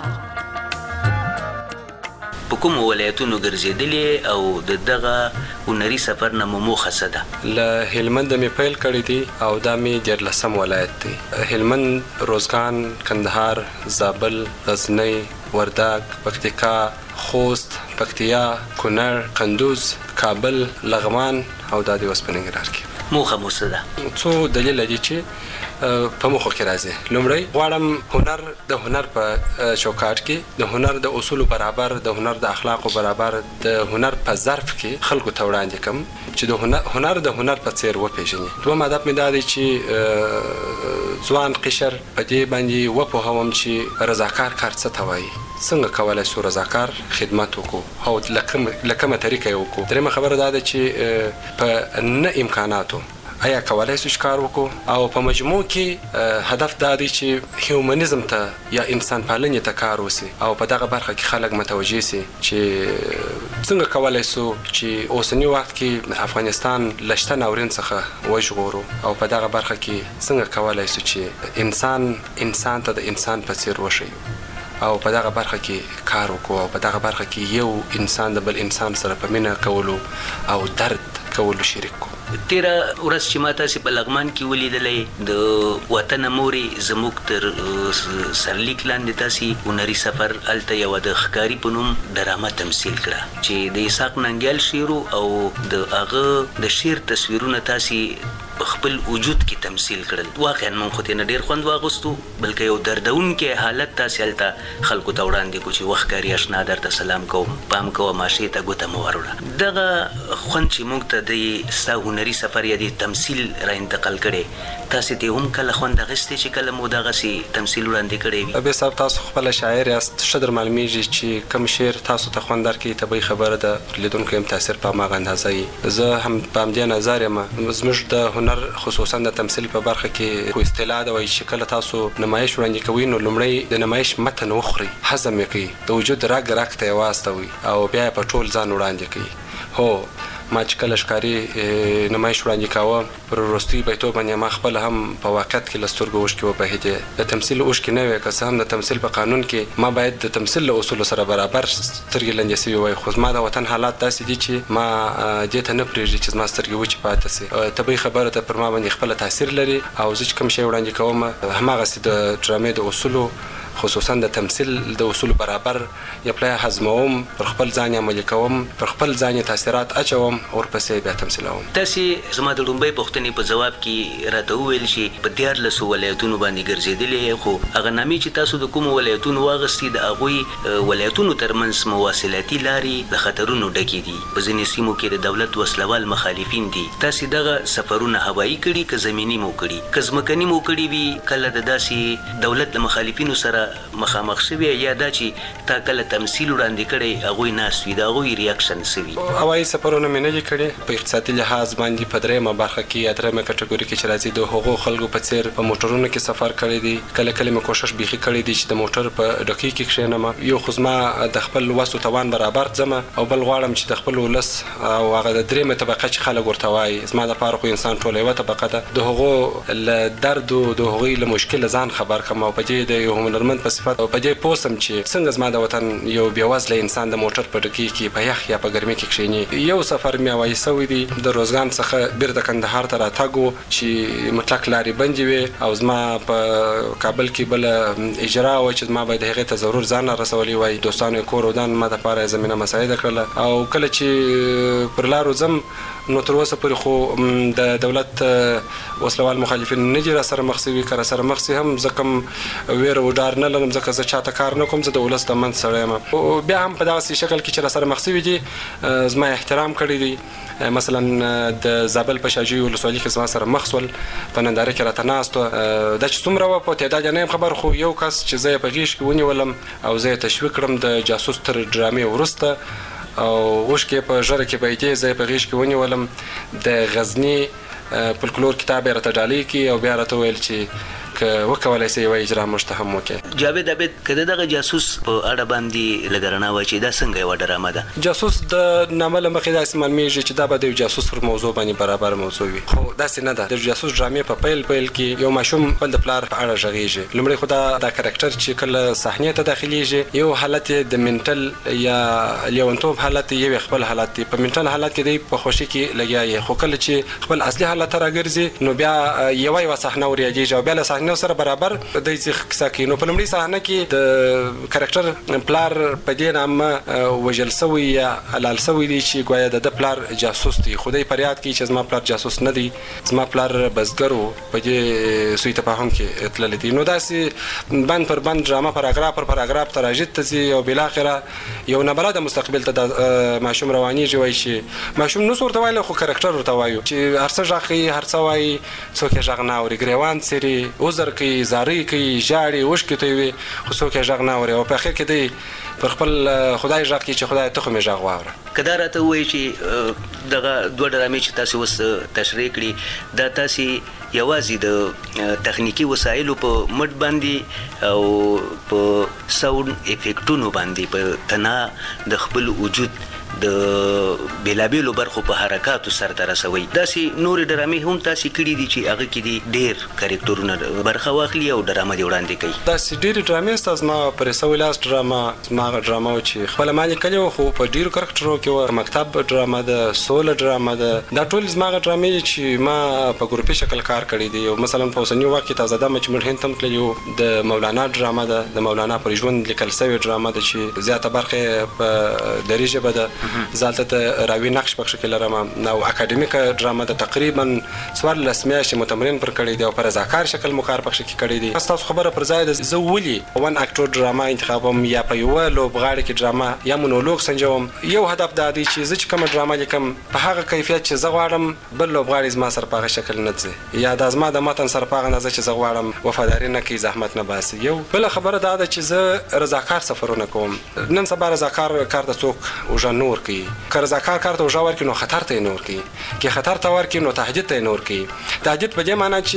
په کوم ولایتونو ګرځېدلې او د دغه هنري سفر نه موخه څه ده؟ له هلمند مې پیل کړی دی او دا مې 14 ولایت دی. هلمند، روزګان، کندهار، زابل، غزنی، وردګ، پکتیکا، خوست، پکتیا، کونړ، قندوز، کابل، لغمان او دا د اوس په ننګرهار کې. موخه مو څه ده؟ څو دلیل دي چې په مخه کې راځي. لومړی غواړم هنر د هنر په چوکاټ کې د هنر د اصول برابر، د هنر د اخلاق برابر، د هنر په ظرف کې خلکو ته وړاندې کوم چې د هنر د هنر په څیر وپیژني. دوم هدف مې دا دی چې ځوان قشر په دې باندې وپوهوم چې رضاکار کار څه ته وایي، څنګه کولای شو رضاکار خدمت وکړو او لکه طریقه یې وکړو. درېمه خبره دا ده چې په نه امکاناتو آیا کولای شو کار وکړو او په مجموع کې هدف دا دی چې هیومنزم ته یا انسان پالنې ته کار وسی او په دغه برخه کې خلک متوجه سي چې څنګه کولای شو چې اوسنی وخت کې افغانستان لشته ناورین څخه وژغورو او په دغه برخه کې څنګه کولای شو چې انسان ته د انسان په څیر وشيو او په دغه برخه کې کار وکړو او په دغه برخه کې یو انسان د بل انسان سره په مینه کولو او درد کولو شریک کو. تیره ورځ چې ما تاسې په لغمان کې ولیدلی د وطن موري زموږ تر سرلیک لاندې تاسې هنري سفر هلته یوه د ښکاري په نوم ډرامه تمثیل کړه چې د اسحاق ننګیال شعر او د هغه د شعر تصویرونه تاسې په خپل وجود کې تمثیل کړل. واقعا موږ خو ترې نه ډېر خوند واغوستو بلکې یو دردونکی حالت تاسې هلته خلکو ته وړاندې کړو چې وښکاري اشنا درته سلام کوم، پام کوه ماشې ته ګوته مه وروړه. دغه خوند چې موږ ته د ستا هنري سفر یا د تمثیل را انتقال کړی تاسې ته هم کله خوند اخیستی چې کله مو دغسې تمثیل وړاندې کړی وي؟ ابي صاحب تاسو خپله شاعر یاست، ښه در معلومیږي چې کوم شعر تاسو ته خوند درکوي طبیعي خبره ده، لیدونکی هم تاثیر په هماغه اندازه وي. زه هم په همدې نظر یم. زموږ د هنر خصوصا د تمثیل په برخه کې خو اصطلاح ده وایي چې کله تاسو نمایش وړاندې کوئ نو لومړی د نمایش متن وخورئ، هضم یې کوئ، د وجود رګ ته یې واستوئ او بیا یې په ټول ځان وړاندې کوئ. هو ما چې کله ښکاري نمایش وړاندې کاوه پر وروستي بیتو باندې ما خپله هم په واقعیت کې له سترګو اوښکې وبهېدې. د تمثیل اوښکې نه وې، که څه هم د تمثیل په قانون کې ما باید د تمثیل له اصولو سره برابر سترګې لندې سوي وای، خو زما د وطن حالات داسې دي چې ما دې ته نه پرېږدي چې زما سترګې وچې پاتې سي. طبیعي خبره ده پر ما باندې خپله تاثیر لري او زه چې کوم شی وړاندې کوم هماغسې د ډرامې د اصولو خصوصا د تمثیل د اصول برابر یا پلی هضموم، پر خپل ځان عملي کوم، پر خپل ځان تاثیرات اچوم او ورپسې بیا تمثیلوم. تاسې زما د لومبۍ پوښتنې په جواب کې راته وویل چې په 14 ولایتونو باندې ګرځېدلې، خو هغه نامې چې تاسو د کومو ولایتونو واغستې د هغوی ولایتونو ترمنځ مواصلاتي لارې له خطرونو ډکې دي. په ځینې سیمو کې د دولت وسلوال مخالفین دي. تاسې دغه سفرونه هوایي کړي که زمیني مو کړي؟ که ځمکني مو کړي وي کله د داسې دولت له مخالفینو سره مخامخ شوي یا دا چې تا کله تمثیل وړاندې کړی هغوی ناست وي د هغوی ریاکشن څه وي؟ هوایي سفرونه مې نه دي کړي. په اقتصادي لحاظ باندې په درېیمه برخه کې یا درېیمه کټګوري کې چې راځي د هغو خلکو په څېر په موټرونو کې سفر کړی دی. کله کله مې کوشش بیخي کړی دی چې د موټر په ډکۍ کې کښېنم. یو خو زما د خپل وس او توان برابر ځم او بل غواړم چې د خپل ولس او هغه د درېیمه طبقه چې خلک ورته وایي زما دپاره خو انسان ټوله یوه طبقه ده، د هغو له درد او د هغوی له مشکله ځان خبر کړم او په دې د یو هنرمند په صفت او په دې پوه سم چې څنګه زما د وطن یو بېوزله انسان د موټر په ډکۍ کې په یخ یا په ګرمۍ کې کښېني. یو سفر مې هوایي سوی دی د روزګان څخه بیرته کندهار ته راتګ و چې مطلق لارې بندې وې او زما په کابل کې بله اجرا وه چې زما باید هغې ته ضرور ځان رسولی وای. دوستانو یې کور ودان ما دپاره یې زمینه مساعده کړله او کله چې پر لارو ځم نو تر اوسه پورې خو د دولت وسلوال مخالفین نه دي را سره مخ سوي. که را سره مخ سي هم زه کوم ویره و ډار نه لرم ځکه زه چاته کار نه کوم، زه د ولس د منځ سړی یم. بیا هم په دغسې شکل کې چې را سره مخ سوي دي زما احترام کړی دی. مثلا د زابل په شاجوی ولسوالي کې زما سره مخ سول، په ننداره کې راته ناست وه. دا چې څومره وه په تعداد نه یم خبر، خو یو کس چې زه یې په غېږ کې ونیولم او زه یې تشویق کړم د جاسوس تر ډرامې وروسته او اوښکې په ژره کې بهېدې، زه یې په غېږ کې ونیولم. د غزني فولکلور کتاب راته ډالۍ کی او بیا راته ویل چې که وکولای سي یو اجرا مشته هم وکړي. جاوید عبید کده دغه جاسوس په اړه باندې لګرنا و چې دا څنګه یو ډرامه ده؟ جاسوس د نامه مخې داسې معلومیږي چې دا به د جاسوس پر موضوع باندې برابر موضوع وي، خو داسې نه ده. د جاسوس ډرامې په پیل کې یو ماشوم خپل د پلار په اړه غږیږي. لومړی خو دا کاراکټر چې کله صحنې ته داخليږي یو حالت د منټل یا لیونتوب حالت یو خپل حالت دی. په منټل حالت کې دی په خوشي کې لګیاي، خو کله چې خپل اصلي حالت راګرځي نو بیا یو صحنه وريږي او بیا له صحنه سره برابر د دې کیسه کې. نو په لومړي صحنه کې د کاراکټر پلار په دې نامه وجل سوی یا حلال سوی دی چې ګویا د پلار جاسوس دی. خدای پریاد کوي چې زما پلار جاسوس نه دی، زما پلار بزګر و. په دې سوی تفاهم کې تللی دی. نو داسې بند پر بند ډرامه پاراګراف تراجت ته ځي او بالاخره یو نابلده مستقبل ته د ماشوم روانیږي. وایي چې ماشوم نو ورته وایي، خو کاراکټر ورته وایي چې هر څه ژغ کوي، هر څه وایي، څوک یې ژغ نه اوري، ګریوان څیري، عذر کوي، زارۍ کوي، ژاړي، اوښکې تویوي، خو څوک یې ژغ نه اوري. او په اخر کې دی پر خپل خدای ژغ کوي چې خدای ته خو مې ژغ واوره. که دا راته ووایي چې دغه دوه ډرامې چې تاسې اوس تشریح کړي دا تاسې یوازې د تخنیکي وسایلو په مټ باندې او په ساوند افیکټونو باندې په تنها د خپل وجود د بیلابیلو برخو په حرکاتو سرته رسوي. داسې نورې ډرامې هم تاسې کړي دي چې هغه کې دي ډېر کرکټرونه برخه واخلي او ډرامه دې وړاندې کوي؟ داسې ډېرې ډرامې سته. زما پر سوی لاس ډرامه زما هغه ډرامه و چې خپله ما لیکلې وه، خو په ډېرو کرکټرو کې وه. مکتب ډرامه ده، سوله ډرامه ده، دا ټول زما هغه ډرامې چې ما په ګروپي شکل کار کړی دی. مثلا په اوسني وخت کې تازه دمه چې موږ هند ته تللي وو، د مولانا ډرامه ده، د مولانا پر ژوند لیکل سوې ډرامه ده چې زیاته برخه په دري ژبه ده. زالته ته راوي نقش پکښ کې لرم او اکاډمیکه ډرامه ده. تقریبا 14 میاشتې متمرن پر کړی دی او پر رضاکار شکل مو کار پکښ کې کړی دی. تاسو خبره پر ځای ده، زه ولي ون اکټور ډرامه انتخابوم یا په یو لوبغاړي کې ډرامه یا مونولوګ سنجوم؟ یو هدف دا دی چې زه چې کوم ډرامه لیکم په هغه کیفیت چې زه غواړم بل لوبغاړي زما سره په هغه شکل نه ځي، یا د زما د متن سره په هغه اندازه چې زه غواړم وفاداري نه کوي، زحمت نه باسي. یو بل خبره دا ده چې زه رضاکار سفرونه کوم. نن سبا رضاکار کار ته څوک وژن نور کوي، که رضاکار کار ته وژا ورکړي نو خطر ته یې نور کوي، که خطر ته ورکړي نو تهدید ته یې نور کوي. تهدید په دې معنی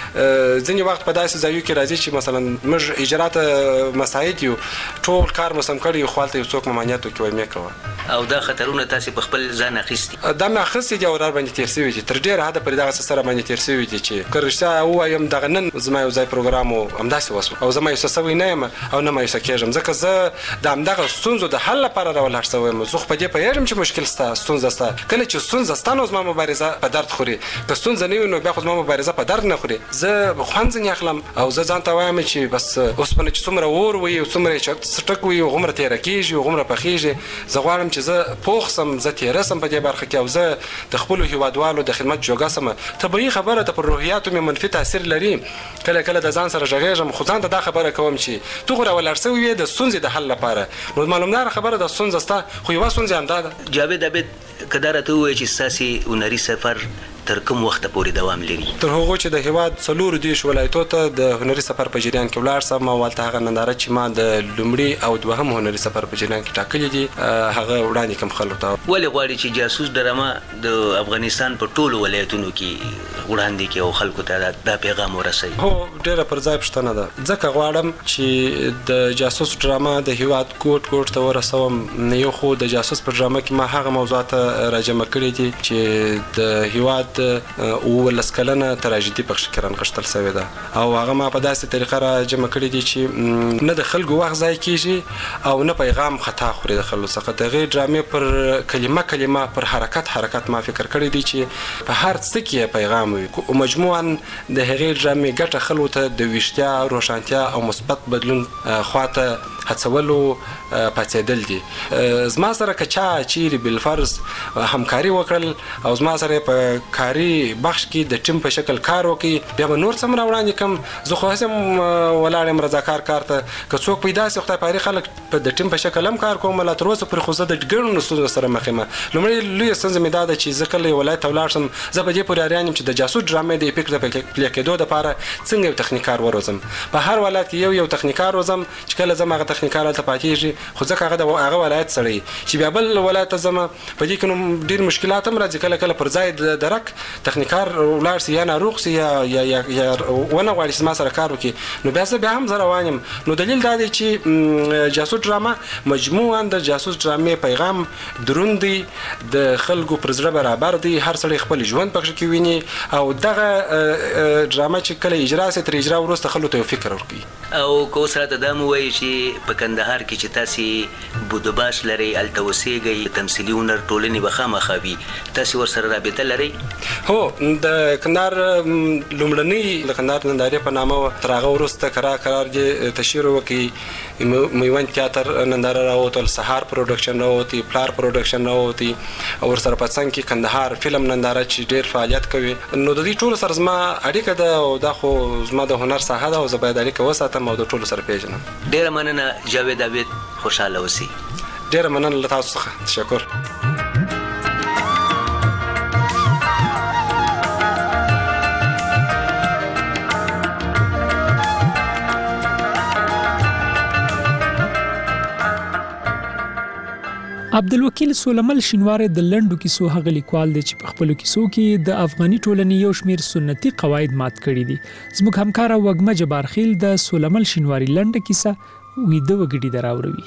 چې ځینې وخت په داسې ځایو کې راځي چې مثلا موږ اجرات مساعد یو، ټول کار مو سم کړی یو، خو هلته یو څوک ممانعت وکړي وایي مې کوه. او دا خطرونه تاسې په خپل ځان اخیستي؟ دا مې اخیستي دي او را باندې تېر سوي دي، تر ډېره حده پورې دغسې سره باندې تېر سوي دي چې که رښتیا ووایم دغه نن زما یو ځای پروګرام و همداسې وسو او زه مایوسه سوی نه یم او نه مایوسه کېږم، ځکه زه د همدغه ستونزو د حل لپاره راولاړ سوی یم. زه خو په دې پوهېږم چې مشکل سته، ستونزه سته. کله چې ستونزه سته نو زما مبارزه په درد خوري، که ستونزه نه وي نو بیا خو زما مبارزه په درد نه خوري. زه خوند ځینې اخلم او زه ځان ته وایم چې بس اوسپنه چې څومره اور وي او څومره یې څټک وي هغومره تېره کېږي، هغومره پخېږي. زه غواړم چې زه پوخ سم، زه تېره سم په دې برخه کې او زه د خپلو هېوادوالو د خدمت جوګه سم. طبیعي خبره ده، پر روحیاتو مې منفي تاثیر لري. کله کله د ځان سره غږېږم خو ځان ته دا خبره کوم چې ته خو راولاړ سوی یې د ستونزې د حل لپاره. نو معلومداره خبره ده ستونزه سته، خو یوه ستونزه همدا ده. جاوید عبید که دا راته ووایي چې ستاسې هنري سفر تر کوم وخته پورې دوام لري؟ تر هغو چې د هېواد 4 ولایتو ته د هنري سفر په جریان کې ولاړ سم او هلته هغه ننداره چې ما د لومړي او دوهم هنري سفر په جریان کې ټاکلي دي هغه وړاندې کړم خلکو ته. ولې غواړي چې جاسوس ډرامه د افغانستان په ټولو ولایتونو کې وړاندې کړي او خلکو ته دا پیغام ورسوي؟ هو ډېره پر ځای پوښتنه ده، ځکه غواړم چې د جاسوس ډرامه د هېواد ګوټ ګوټ ته ورسوم. یو خو د جاسوس په ډرامه کې ما هغه موضوعات راجمع کړي دي چې د هېواد 19 کلنه تراژیدي پکښې کې رانغښتل سوې ده او هغه ما په داسې طریقه راجمع کړي دي چې نه د خلکو وخت ضایع کېږي او نه پیغام خطا خوري د خلکو څخه. د هغې ډرامې پر کلمه پر حرکت ما فکر کړی دی چې په هر څه کې پیغام وي. مجموعاً د هغې ډرامې ګټه خلکو ته د ویښتیا، روښانتیا او مثبت بدلون خواته هڅولو پاڅېدل دي. زما سره که چا چیرې بالفرض همکاري وکړل او زما سره په کاري بخش کې د ټیم په شکل کار وکړي بیا به نور څه هم راوړاندې کړم. زه خو هسې هم ولاړ یم رضاکار کار ته. که څوک پیدا سي خدای پاري خلک د ټیم په شکل هم کار کوم. لا تر اوسه پورې خو زه د ګڼو ستونزو سره مخ یم. لومړۍ لویه ستونزه مې دا ده چې زه کله یو ولایت ته ولاړ شم زه په دې پورې حیران یم چې د جاسوس ډرامې د افیکټ د پلی کېدو دپاره څنګه یو تخنیکار وروزم. په هر ولایت کې یو تخنیکار روزم چې کله زه هغه تخنیکار ته پاتېږي خو ځکه هغه ولایت سړی چې بیا بل ولایت زما په دې کې نو ډیر مشکلات هم راځي کله کله پر ځای درک تخنیکار ولاړ سي یا ناروغ سي یا ونه غواړي ما سره کار وکړي نو بیا هم زه روان یم نو دلیل دا دی چې جاسوس ډرامه مجموعاً د جاسوس ډرامې پیغام دروند دی د خلکو پر زړه برابر دی هر سړی خپل ژوند پکې کې ویني او دغه ډرامه چې کله اجرا سي تر اجرا وروسته خلکو ته فکر ورکړي او کو سره ته دا مو وایي چې په کندهار کې چې تاسو بودباش لري التوسيږي تمثيلي هنر ټولنې بخامه وي تاسو ور سره رابطه لري هو د کندهار لومړنی د کندهار نندارې په نامه ترغه وروسته قرار دي تشیر وکي میوان تیاتر ننداره راوتل سهار پروډکشن راوتی پلار پروډکشن راوتی او سره په څنګه کې کندهار فلم ننداره چې ډیر فعالیت کوي نو د دې ټول سره زما اړیکه ده او دا خو زما د هنر ساحه ده او زه باید اړیکه وساتم او د ټول سره پیژنم ډیر مننه جاوید عابد خوشاله اوسئ ډیر مننه له تاسو څخه تشکر عبدالوکیل سولمل شینواری د لنډو کیسو هغه لیکوال دی چې په خپلو کیسو کې د افغاني ټولنې یو شمېر سنتي قواعد مات کړي دي. زموږ همکار وګمه جبارخیل د سولمل شینواری لنډه کیسه ویده وګړي دراوروي.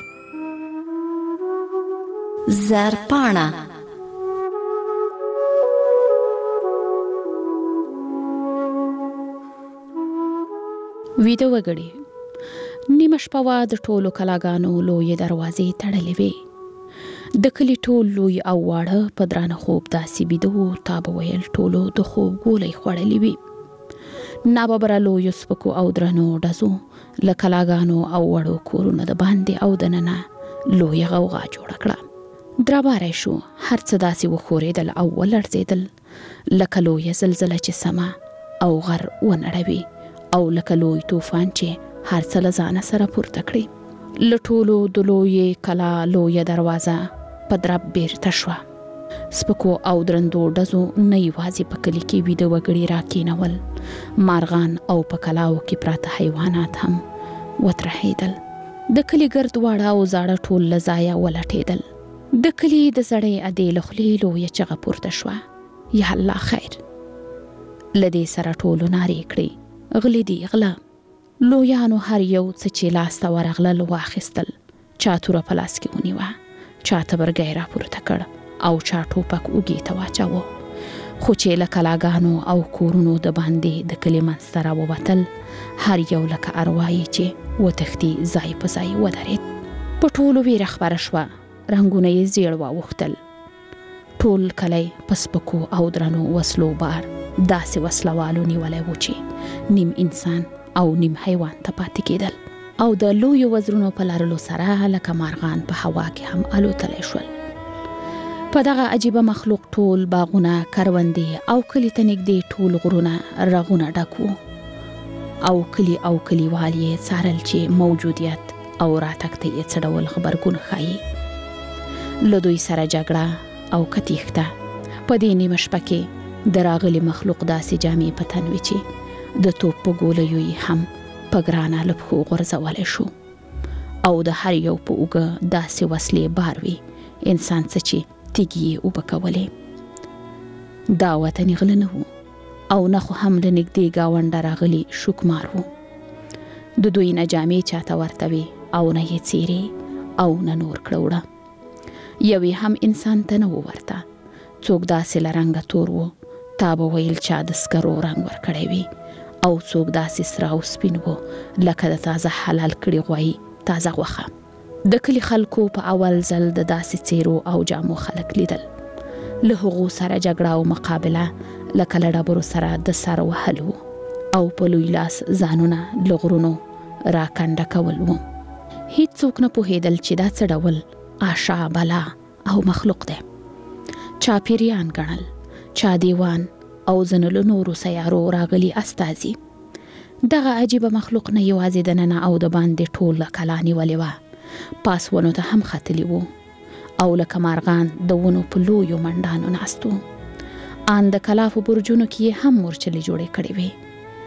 زرپاڼه ویده وګړي نیمه شپه وه د ټولو کلاګانو لویې دروازې تړلې وې. د کلي ټول لوی او واړه په درانه خوب داسې بیده وو تا به ویل ټولو د خوب ګولۍ خوړلې وي. ناببره لویو سپکو او درنو ډزو له کلاګانو او وړو کورونو د باندې او دننه لویه غوغا جوړه کړه. درباری شو هر څه داسې وښورېدل او ولړزېدل لکه لویه زلزله چې سمه او غر ونړوي او لکه لوی طوفان چې هر څه له ځانه سره پورته کړي. له ټولو د لویې کلا لویه دروازه په درب بیرته شوه. سپکو او درندو ډزو نه یوازې په کلي کې ویده وګړي راکېنول مارغان او په کلاو کې پراته حیوانات هم وترهېدل. د کلي ګرد واړه او زاړه ټول له ځایه ولټېدل. د کلي د زړې ادې له خولې لویه چغه پورته شوه یا الله خیر. له دې سره ټولو نارې کړې غلي دي غله. لویانو هر یو څه چې لاس ته ورغلل واخیستل. چا توره په لاس کې ونیوه چا تبرګی راپورته کړ او چا ټوپک اوږې ته واچاوه. خو چې له کلاګانو او کورونو د باندې د کلي منځ ته راووتل هر یو لکه اروايي چې وتښتي ځای په ځای ودرېد. په ټولو ویره خپره شوه. رنګونه یې زیړ واوښتل. ټول کلی په سپکو او درنو وسلو بار داسې وسلوالو نیولی و چې نیم انسان او نیم حیوان ته پاتې کېدل او د لویو وزرونو په لرلو سره لکه مارغان په هوا کې هم الوتلی شول. په دغه عجیبه مخلوق ټول باغونه کروندې او کلي ته نږدې ټول غرونه رغونه ډک وو او کلي او کلیوال یې څارل چې موجودیت او راتګ ته یې څه ډول غبرګون ښایي. له دوی سره جګړه او کتیښته په دې نیمه شپه کې د راغلي مخلوق داسې جامې په تن وي چې د توپ په ګولیو یې هم په ګرانه له پښو غورځولی شو او د هر یو په اوږه داسې وسلې بار وي انسان څه چې تیږې یې اوبه کولې. دا وطني غله نه وو او نه خو هم له نږدې ګاونډه راغلي شوکمار وو. د دوی نه جامې چاته ورته وي او نه یې څیرې او نه نور کړه وړه. یوې هم انسان ته نه و ورته. څوک داسې له رنګه تور وو تا به ویل چا د سکرو رنګ ورکړی وي او څوک داسې سره او سپین وو لکه د تازه حلال کړي غوایي تازه غوښه. د کلي خلکو په اول ځل د داسې څیرو او جامو خلک لیدل. له هغو سره جګړه او مقابله لکه له ډبرو سره د سر وهل وو او په لوی لاس ځانونه له غرونو راکنډه کول وو. هیڅوک نه پوهېدل چې دا څه ډول آشا بلا او مخلوق دی. چا پیریان ګڼل چا دیوان او ځینو له نورو سیارو راغلي استازي. دغه عجیبه مخلوق نه یوازې دننه او د باندې ټوله کلا نیولې وه. پاس ونو ته هم ختلي وو او لکه مارغان د ونو په لویو منډانو ناست وو. ان د کلا په برجونو کې یې هم مورچلې جوړې کړې وې.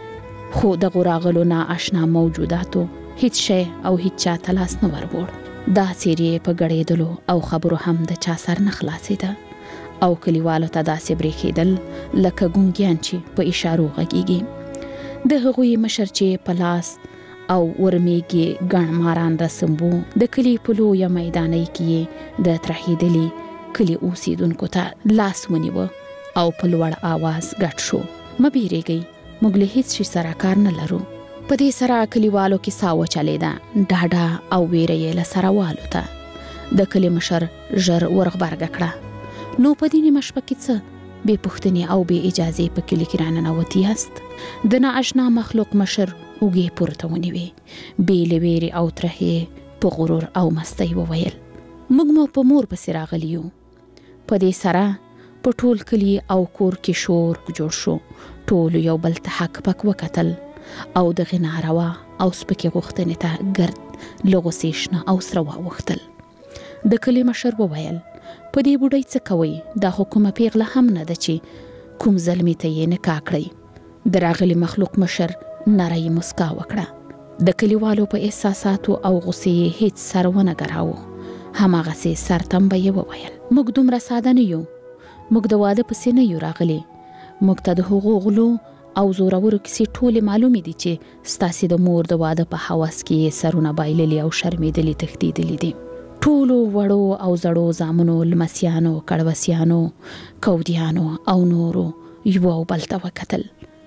خو د غراغلو نا آشنا موجوداتو هیڅ شی او هیڅ چا تلاس نه وربوړ. دا سیریه په غړېدلو او خبرو هم د چا سر نه خلاصېده او کلیوالو ته داسې برېښېدل لکه ګونګیان چې په اشارو غږېږي. د هغوی مشر چې په لاس او ورمیږي ګڼ ماران رسم وو، د کلي په لویه میدانۍ کې د ترهېدلي کلي اوسېدونکو ته لاس ونیوه او په لوړ آواز ګډ شو: مه بیریږئ، موږ له هیڅ شي سره کار نه لرو. په دې سره کلیوالو کې ساه وچلېده، ډاډه او ویره یې له سره والوته. د کلي مشر ژر ورغبرګه کړه: نو په دې نیمه شپه کې څه بې پوښتنې او بې اجازې په کلي کې راننوتي یاست؟ د نااشنا مخلوق مشر اوږې پورته ونیوې، بې له ویرې او ترهې په غرور او مستۍ وویل: موږ مو په مور پسې راغلي یو. په دې سره په ټول کلي او کور کې شور جوړ شو. ټولو یو بل ته حق پک وکتل او د غناروا او سپکې غوښتنې ته ګرد له غوسې شنه او سره واوښتل. د کلي مشر وویل: په دې بوډۍ څه کوئ؟ دا خو کومه پیغله هم نه ده چې کوم زلمي ته یې نکاح کړئ. د راغلي مخلوق مشر نری مسکا وکړه. د کلیوالو په احساساتو او غوسې هیڅ سر ونه ګراوه. هماغسې سرتمبه یې وویل: موږ دومره ساده نه یو، موږ د واده پسې نه یو راغلي. موږ ته د هغو غلو او زورورو کیسې ټولې معلومې دي چې ستاسې د مور د واده په هوس کې سرونه بایللي او شرمېدلي تښتېدلي دي. ټولو وړو او زړو زامنو، لمسیانو، کړوسیانو، کودیانو او نورو یو او بل ته وکتل.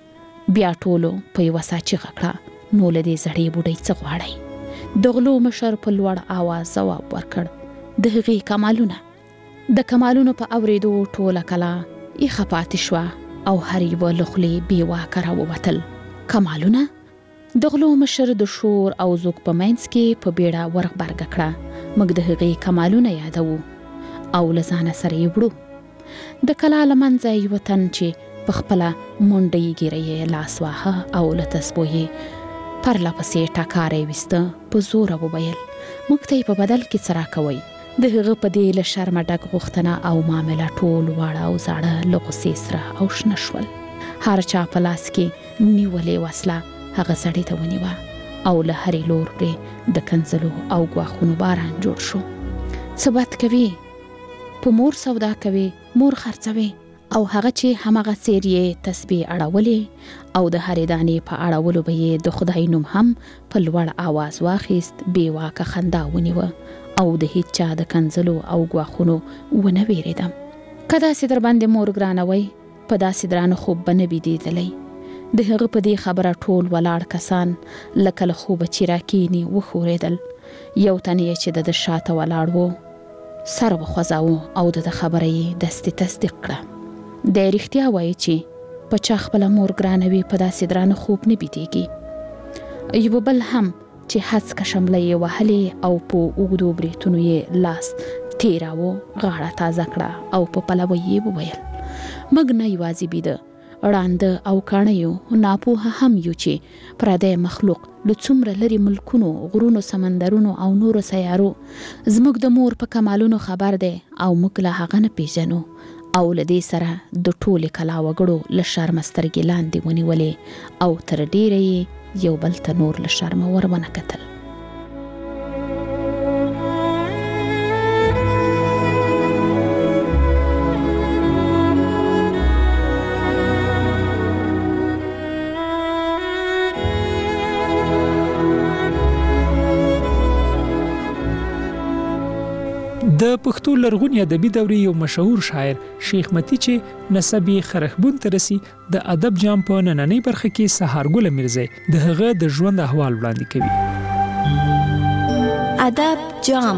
بیا ټولو په یوه ساه چیغه کړه: نو له دې زړې بوډۍ څه غواړئ؟ د غلو مشر په لوړ آواز ځواب ورکړ: د هغې کمالونه. د کمالونو په اورېدو ټوله کلا ایښه پاتې شوه او هر یوه له خولې بې واکه راووتل. کمالونه؟ د غلو مشر د شور او زوږ په منځ کې په بیړه ورغبرګه کړه: موږ د هغې کمالونه یادوو او له ځانه سره یې وړو. د کلا له منځه یوه تن چې په خپله منډه یې ږیره یې لاس واهه او له تسبو یې پرله پسې ټکاری ویسته، په زوره وویل: موږ ته یې په بدل کې څه راکوئ؟ د هغه په دې له شرمه ډک غوښتنه او معامله ټول واړه او زاړه له غوسې سره او شنه شول. هر چا په لاس کې نیولې وسله هغه سړي ته ونیوه او له هرې لور پرې د کنځلو او ګواښونو باران جوړ شو. څه بد کوي؟ په مور سودا کوي، مور خرڅوي. او هغه چې همغه څیر یې تسبیح اړولې او د هرې دانې په اړولو به یې د خدای نوم هم په لوړ آواز واخیست، بې واکه خندا ونیوه او د هیڅ چا د کنځلو او ګواښونو ونه ویرېدم. که داسې در باندې مور ګرانه وی، په داسې درانه خوب به نه بیدېدلی. د هغه په دې خبره ټول ولاړ کسان لکه له خوبه چې راکیني وښورېدل. یو تن یې چې د شاته ولاړ و سر وخوځاوه او د خبره یې دستې تصدیق کړه. دی رښتیا وایي چې په چا خپله مور ګرانه وي په داسې درانه خوب نه بیدېږي. یو بل هم چې هڅکه شمله یې وهلې او په اوږدو بریتونو یې لاس تیراوه، غاړه تازه کړه او په پلوه یې وویل: موږ نه یوازې بیده، ړانده او کاڼه یو، ناپوهه هم یو چې پردی مخلوق له څومره لرې ملکونو، غرونو، سمندرونو او نورو سیارو زموږ د مور په کمالونو خبر دی او موږ له هغه نه پیژنو. او له دې سره د ټولې کلا وګړو له شرمه سترګې لاندې ونیولې او تر ډیره یې یو بل ته نور له شرمه ور ونه کتل. د پښتو لرغونی ادبي دورې یو مشهور شاعر شیخ متی چې نسب یې خرخبون ته رسي، د ادب جام په نننۍ برخه کې سهارګل میرزی د هغه د ژوند احوال وړاندې کوي. ادب جام.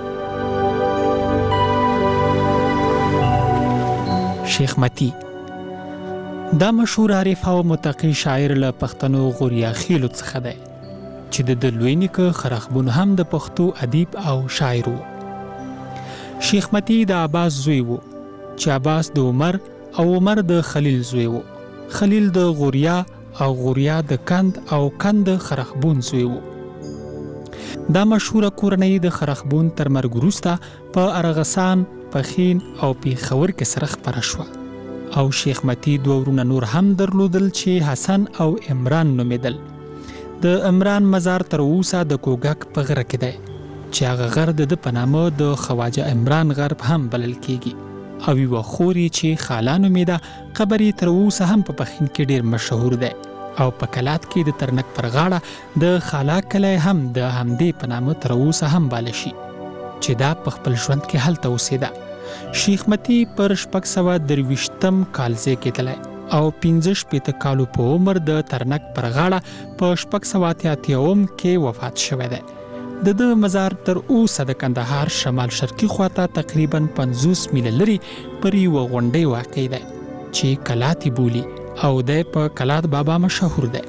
شیخ متی دا مشهور عارف او متقی شاعر له پښتنو غوریا خیلو څخه دی چې د لوی نیکه خرخبون هم د پښتو ادیب او شاعر و. شیخ متی د عباس زوی و چې عباس د عمر او عمر د خلیل زوی و، خلیل د غوریا او غوریا د کند او کند د خرخبون زوی و. دا مشهوره کورنۍ د خرخبون تر مرګ وروسته په ارغسان، پښین او پیښور کې سره خپره شوه. او شیخ متی دوه ورونه نور هم درلودل چې حسن او عمران نومېدل. د عمران مزار تر اوسه د کوګک په غره کې دی چې هغه غر د په نامه د خواجه عمران غر هم بلل کیږي او یوه خور یې چې خالا نومېده قبر یې تر اوسه هم په پښین کې ډېر مشهور دی او په کلات کې د ترنک پر غاړه د خالا کلی هم د همدې په نامه تر اوسه هم باله شي چې دا په خپل ژوند کې هلته اوسېده. شیخ متی پر 623 کال زیږېدلی او 15 کالو په عمر د ترنک پر غاړه په 683 کې وفات شوی دی. د د مزار تر اوسه د کندهار شمال شرقي خواته تقریبا 50 میله لري پر یوه غونډۍ واقع دی چې کلات بولی او د په کلات بابا مشهور دی.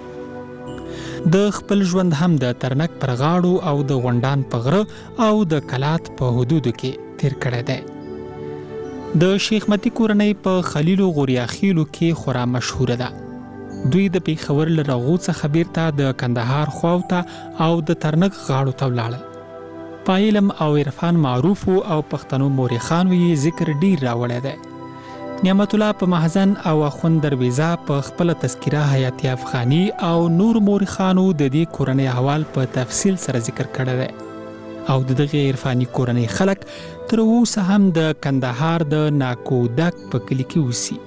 د خپل ژوند هم د ترنک پر غاړو او د غونډان په غره او د کلات په حدودو کې تیر کړی دی. د شیخ متی کورنۍ په خلیل و غوریا خیلو کې خورا مشهوره ده. دوی د پیښور له رغو څخه بیرته د کندهار خواوته او د ترنک غاړو ته ولاړل. په علم او عرفان معروف او پښتنو مورخانو یې ذکر ډیر راوړی دی. نعمت الله په محزن او اخوند درویزه په خپل تذکره حیاتی افغانی او نور مورخانو د دې کورنۍ احوال په تفصیل سره ذکر کړی دی او د دغه عرفانی کورنۍ خلک تر اوسه هم د کندهار د ناکودک په کلي کې اوسي.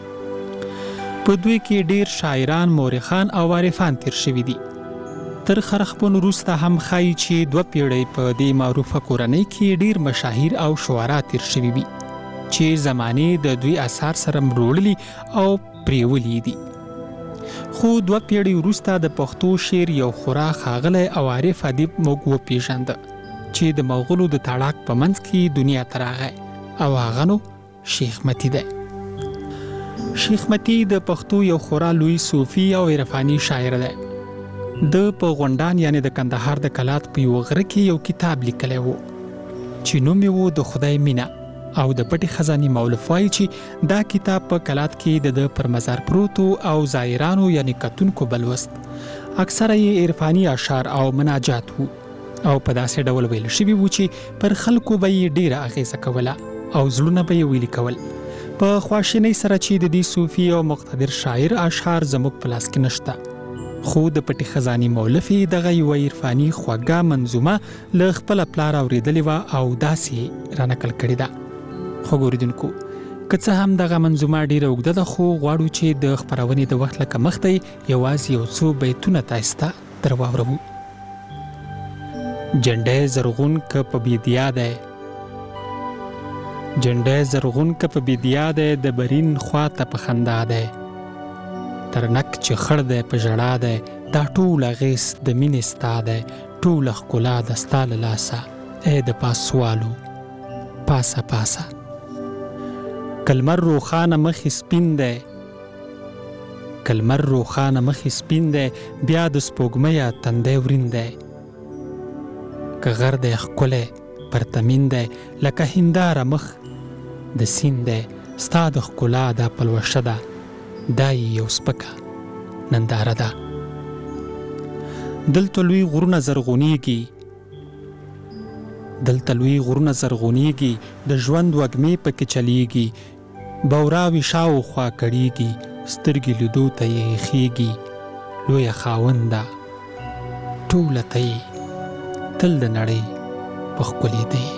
په دوی کې ډیر شاعران، مورخان او عارفان تیر شوي دي. تر خرخپون وروسته هم ښایي چې 2 پیړۍ په دې معروفه کورنۍ کې ډیر مشاهیر او شعرا تیر شوي وي چې زمانې د دوی اثار سره مروړلي او پریولي دي. خو 2 پیړۍ وروسته د پښتو شعر یو خورا ښاغلی او عارف ادیب موږ وپېژانده چې د مغولو د تاړاک په منځ کې دنیا ته راغی او هغه نو شیخ متی دی. شیخ متی د پښتو یو خورا لوی صوفي او عرفاني شاعر دی. د په غونډان یعنی د کندهار د کلات په یو غره کې یو کتاب لیکلی و چې نوم یې و د خدای مینه او د پټې خزانې مؤلف وایي چې دا کتاب په کلات کې د پر مزار پروتو او زایرانو یعنی کتونکو بلوست. اکثره یې عرفاني اشعار او مناجات وو او په داسې ډول ویل شوي وو چې پر خلکو به یې ډیره اغیزه کوله او زړونه به یې ویلي کول. په خواشینۍ سره چې د دې صوفي او مقتدر شاعر اشعار زموږ په لاس کې نشته، خو د پټې خزانې مؤلف یې دغه یوه عرفاني خوږه منظومه له خپله پلار اورېدلې وه او داسې رانقل کړې ده. خو ګوریدونکو که څه هم دغه منظومه ډیره اوږده ده، خو غواړو چې د خپرونې د وخت له کمښته یوازې یو څو بیتونه تاسو ته در واورو. جنډی زرغون که په بیدیا دی، جنډی زرغون که په بیدیا دی، د برین خواته په خندا دی. ترنک چې خړ دی په ژړا دی، دا ټول اغیس د مینې ستا دی. ټوله ښکلا د ستا له لاسه، ای د پاسوالو پاسه پاسه. که لمر روښانه مخې سپین دی، که لمر روښانه مخې سپین دی، بیا د سپوږمیه تندی ورین دی. که غر دی ښکلی پرتمین دی، لکه هنداره مخ د سین دی. ستا د ښکلا دا پلوشه ده، دا یو سپکه ننداره ده. دلته لوی غرونه زرغونیږي، دلته لوی غرونه زرغونیږي، د ژوند وږمې پکې چلیږي. بوراوي شاوخوا کړیږي، سترګې لیدو ته یې خیږي. لویه خاونده ټوله ته یې تل د نړۍ په ښکلي دی.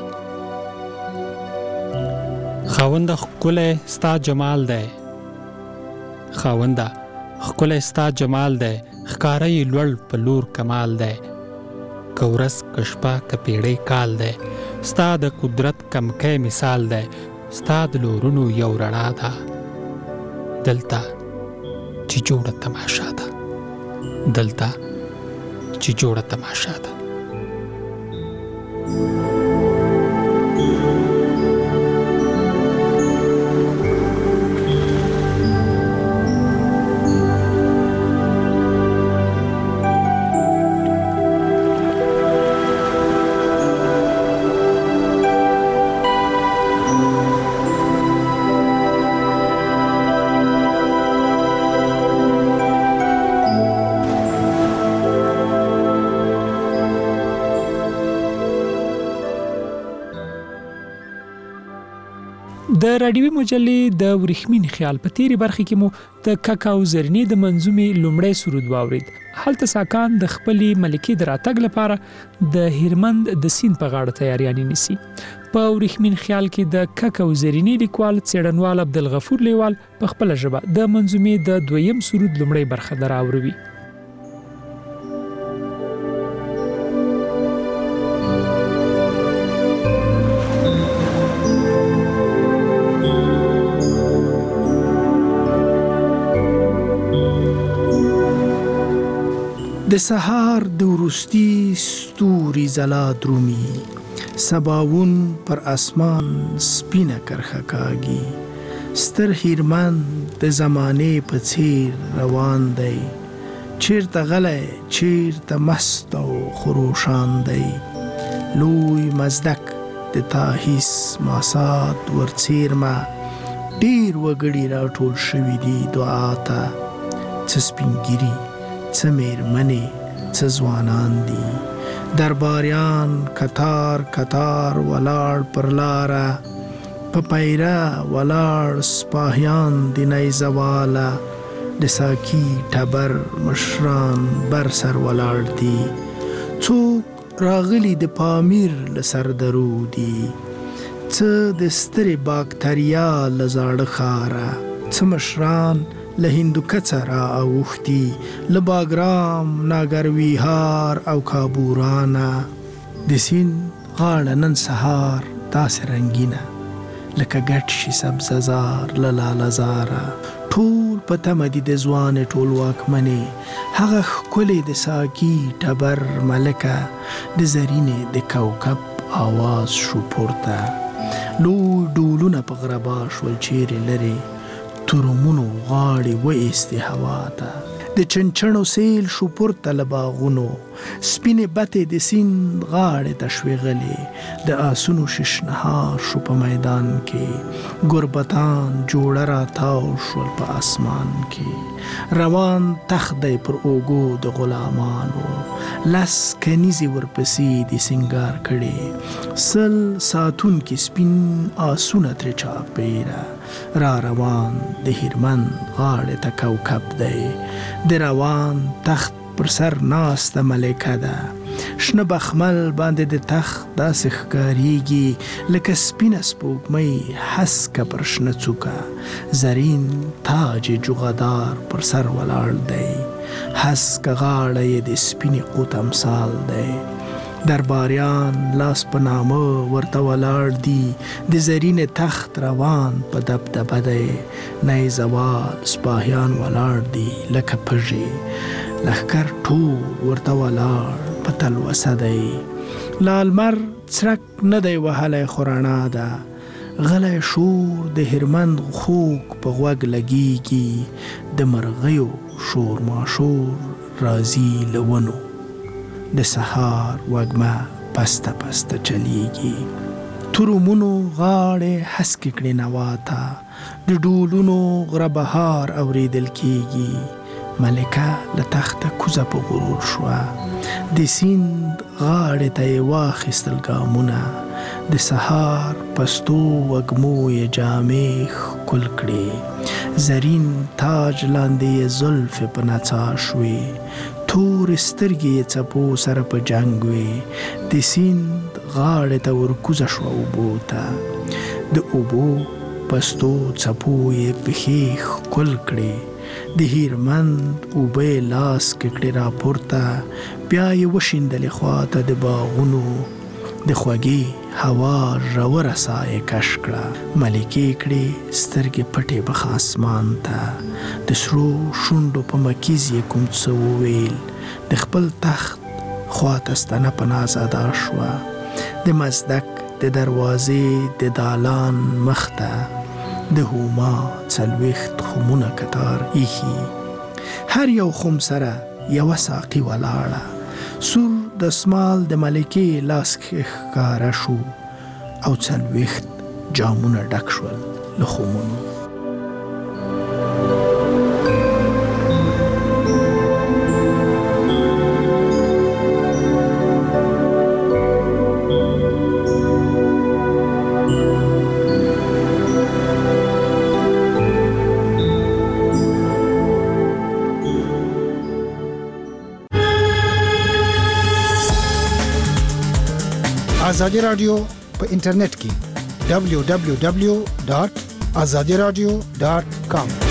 خاونده ښکلی ستا جمال دی، خاونده ښکلی ستا جمال دی. ښکاره یې لوړ په لور کمال دی. که ورځ که شپه که پیړۍ کال دی، ستا د قدرت کمکی مثال دی. ستا د لورونو یو رڼا ده، دلته چې جوړه تماشا ده، دلته چې جوړه تماشا ده. د راډیوي مجلې د ورېښمین خیال په تیری برخه کې مو د کاکاو زرنی د منظومې لومړی سرود واورید. هلته ساکان د خپلې ملکې د راتګ لپاره د هیرمند د سیند په غاړه تیاریانې نیسي. په ورېښمین خیال کې د کاکاو زرنی لیکوال څېړنوال عبدالغفور لیوال په خپله ژبه د منظومې د دویم سرود لومړی برخه دراوروي. د سهار د وروستي ستوري ځلا درومي، سباوون پر اسمان سپینه کرښه کاږي. ستر هیرمن د زمانې په څیر روان دی، چیرته غلی چیرته مست او خروشان دی. لوی مزدک د تاهیس ماسات ورڅیرمه، ډیر وګړي راټول شوي دي دعا ته. څه سپینګیري څه میرمنې څه ځوانان دي، درباریان کتار کتار ولاړ پر لاره. په پیره ولاړ سپاهیان د نیزه واله، د ساقي ټبر مشران بر سر ولاړ دي. څوک راغلي د پامیر له سر درودي، څه د سترې باکتریا له زاړه ښاره. څه مشران له هندوکڅه را اوښتي، له باګرام ناګرویهار او کابورانه. د سیند غاړه نن سهار داسې رنګینه، لکه ګډ شي سبززار له لالهزاره. ټول په تمه دي د ځوانې ټول واکمنې، هغه ښکلې د ساقي ټبر ملکه. د زرینې د کوکب آواز شو پورته، لوی ډولونه په غربا شول چیرې لرې. ترمونو غاړې وایستې هوا ته، د چنچڼو سیل شو پورته له باغونو. سپینې بتې د سیند غاړې ته شوې غلې، د آسونو ششنهار شو په میدان کې. ګربتان جوړه راتاو شول په اسمان کې، روان تخت دی پر اوږو د غلامانو. لس کنیزې ورپسې د سنگار کړي، سل ساتون کې سپین آسونه ترې چاپېره. را روان د هیرمن غاړې ته کوکب دی، د روان تخت پر سر ناسته ملکه ده. شنه بخمل باندې د تخت داسې ښکاریږي، لکه سپینه سپوږمۍ هسکه پر شنه څوکه. زرین تاج جغدار پر سر ولاړ دی، هسکه غاړه یې د سپینې قوت امثال دی. درباریان لاس په نامه ورته ولاړ دي، د زرینې تخت روان په دبدبه دی. نیزوال سپاهیان ولاړ دي لکه پژې، لښکر ټول ورته ولاړ په تلوسه دی. لالمر څرک نه دی وهلی خو رڼا ده، غلی شور د هیرمند خوږ په غوږ لګیږي. د مرغیو شور ماشور راځي له ونو، د سهار وږمه پسته پسته چلیږي. ترمونو غاړې هسکې کړې نوا ته، د ډولونو غربهار اوریدل کیږي. ملکه له تخته کوزه په غرور شوه، د سیند غاړې ته یې واخیستل ګامونه. د سهار پستو وږمو یې جامې ښکل کړې، زرین تاج لاندې یې زلفې په نڅا شوې. تور سترګې یې څپو سره په جنګ وې، د سیند غاړې ته ورکوزه شوه اوبو ته. د اوبو پستو څپو یې پښې ښکل کړې، د هیرمند اوبه یې لاس کې کړې راپورته. بیا یې وشیندلې خواته د باغونو، د خوږې هوا ژوره ساه یې کش کړه. ملکې کړې سترګې پټې بخ اسمان ته، د سرو شونډو په مکیز یې کوم څه وویل. د خپل تخت خواته ستنه په ناز ادا شوه، د مزدک د دروازې د دالان مخته. د هوما څلوېښت خمونه کتار ایښي، هر یو خم سره یوه ساقي ولاړه. سور دسمال د ملکې لاس کې ښکاره شو، او 40 جامونه ډک شول له خمونو. ازادي رادیو په انټرنیټ کې www.azadiradio.com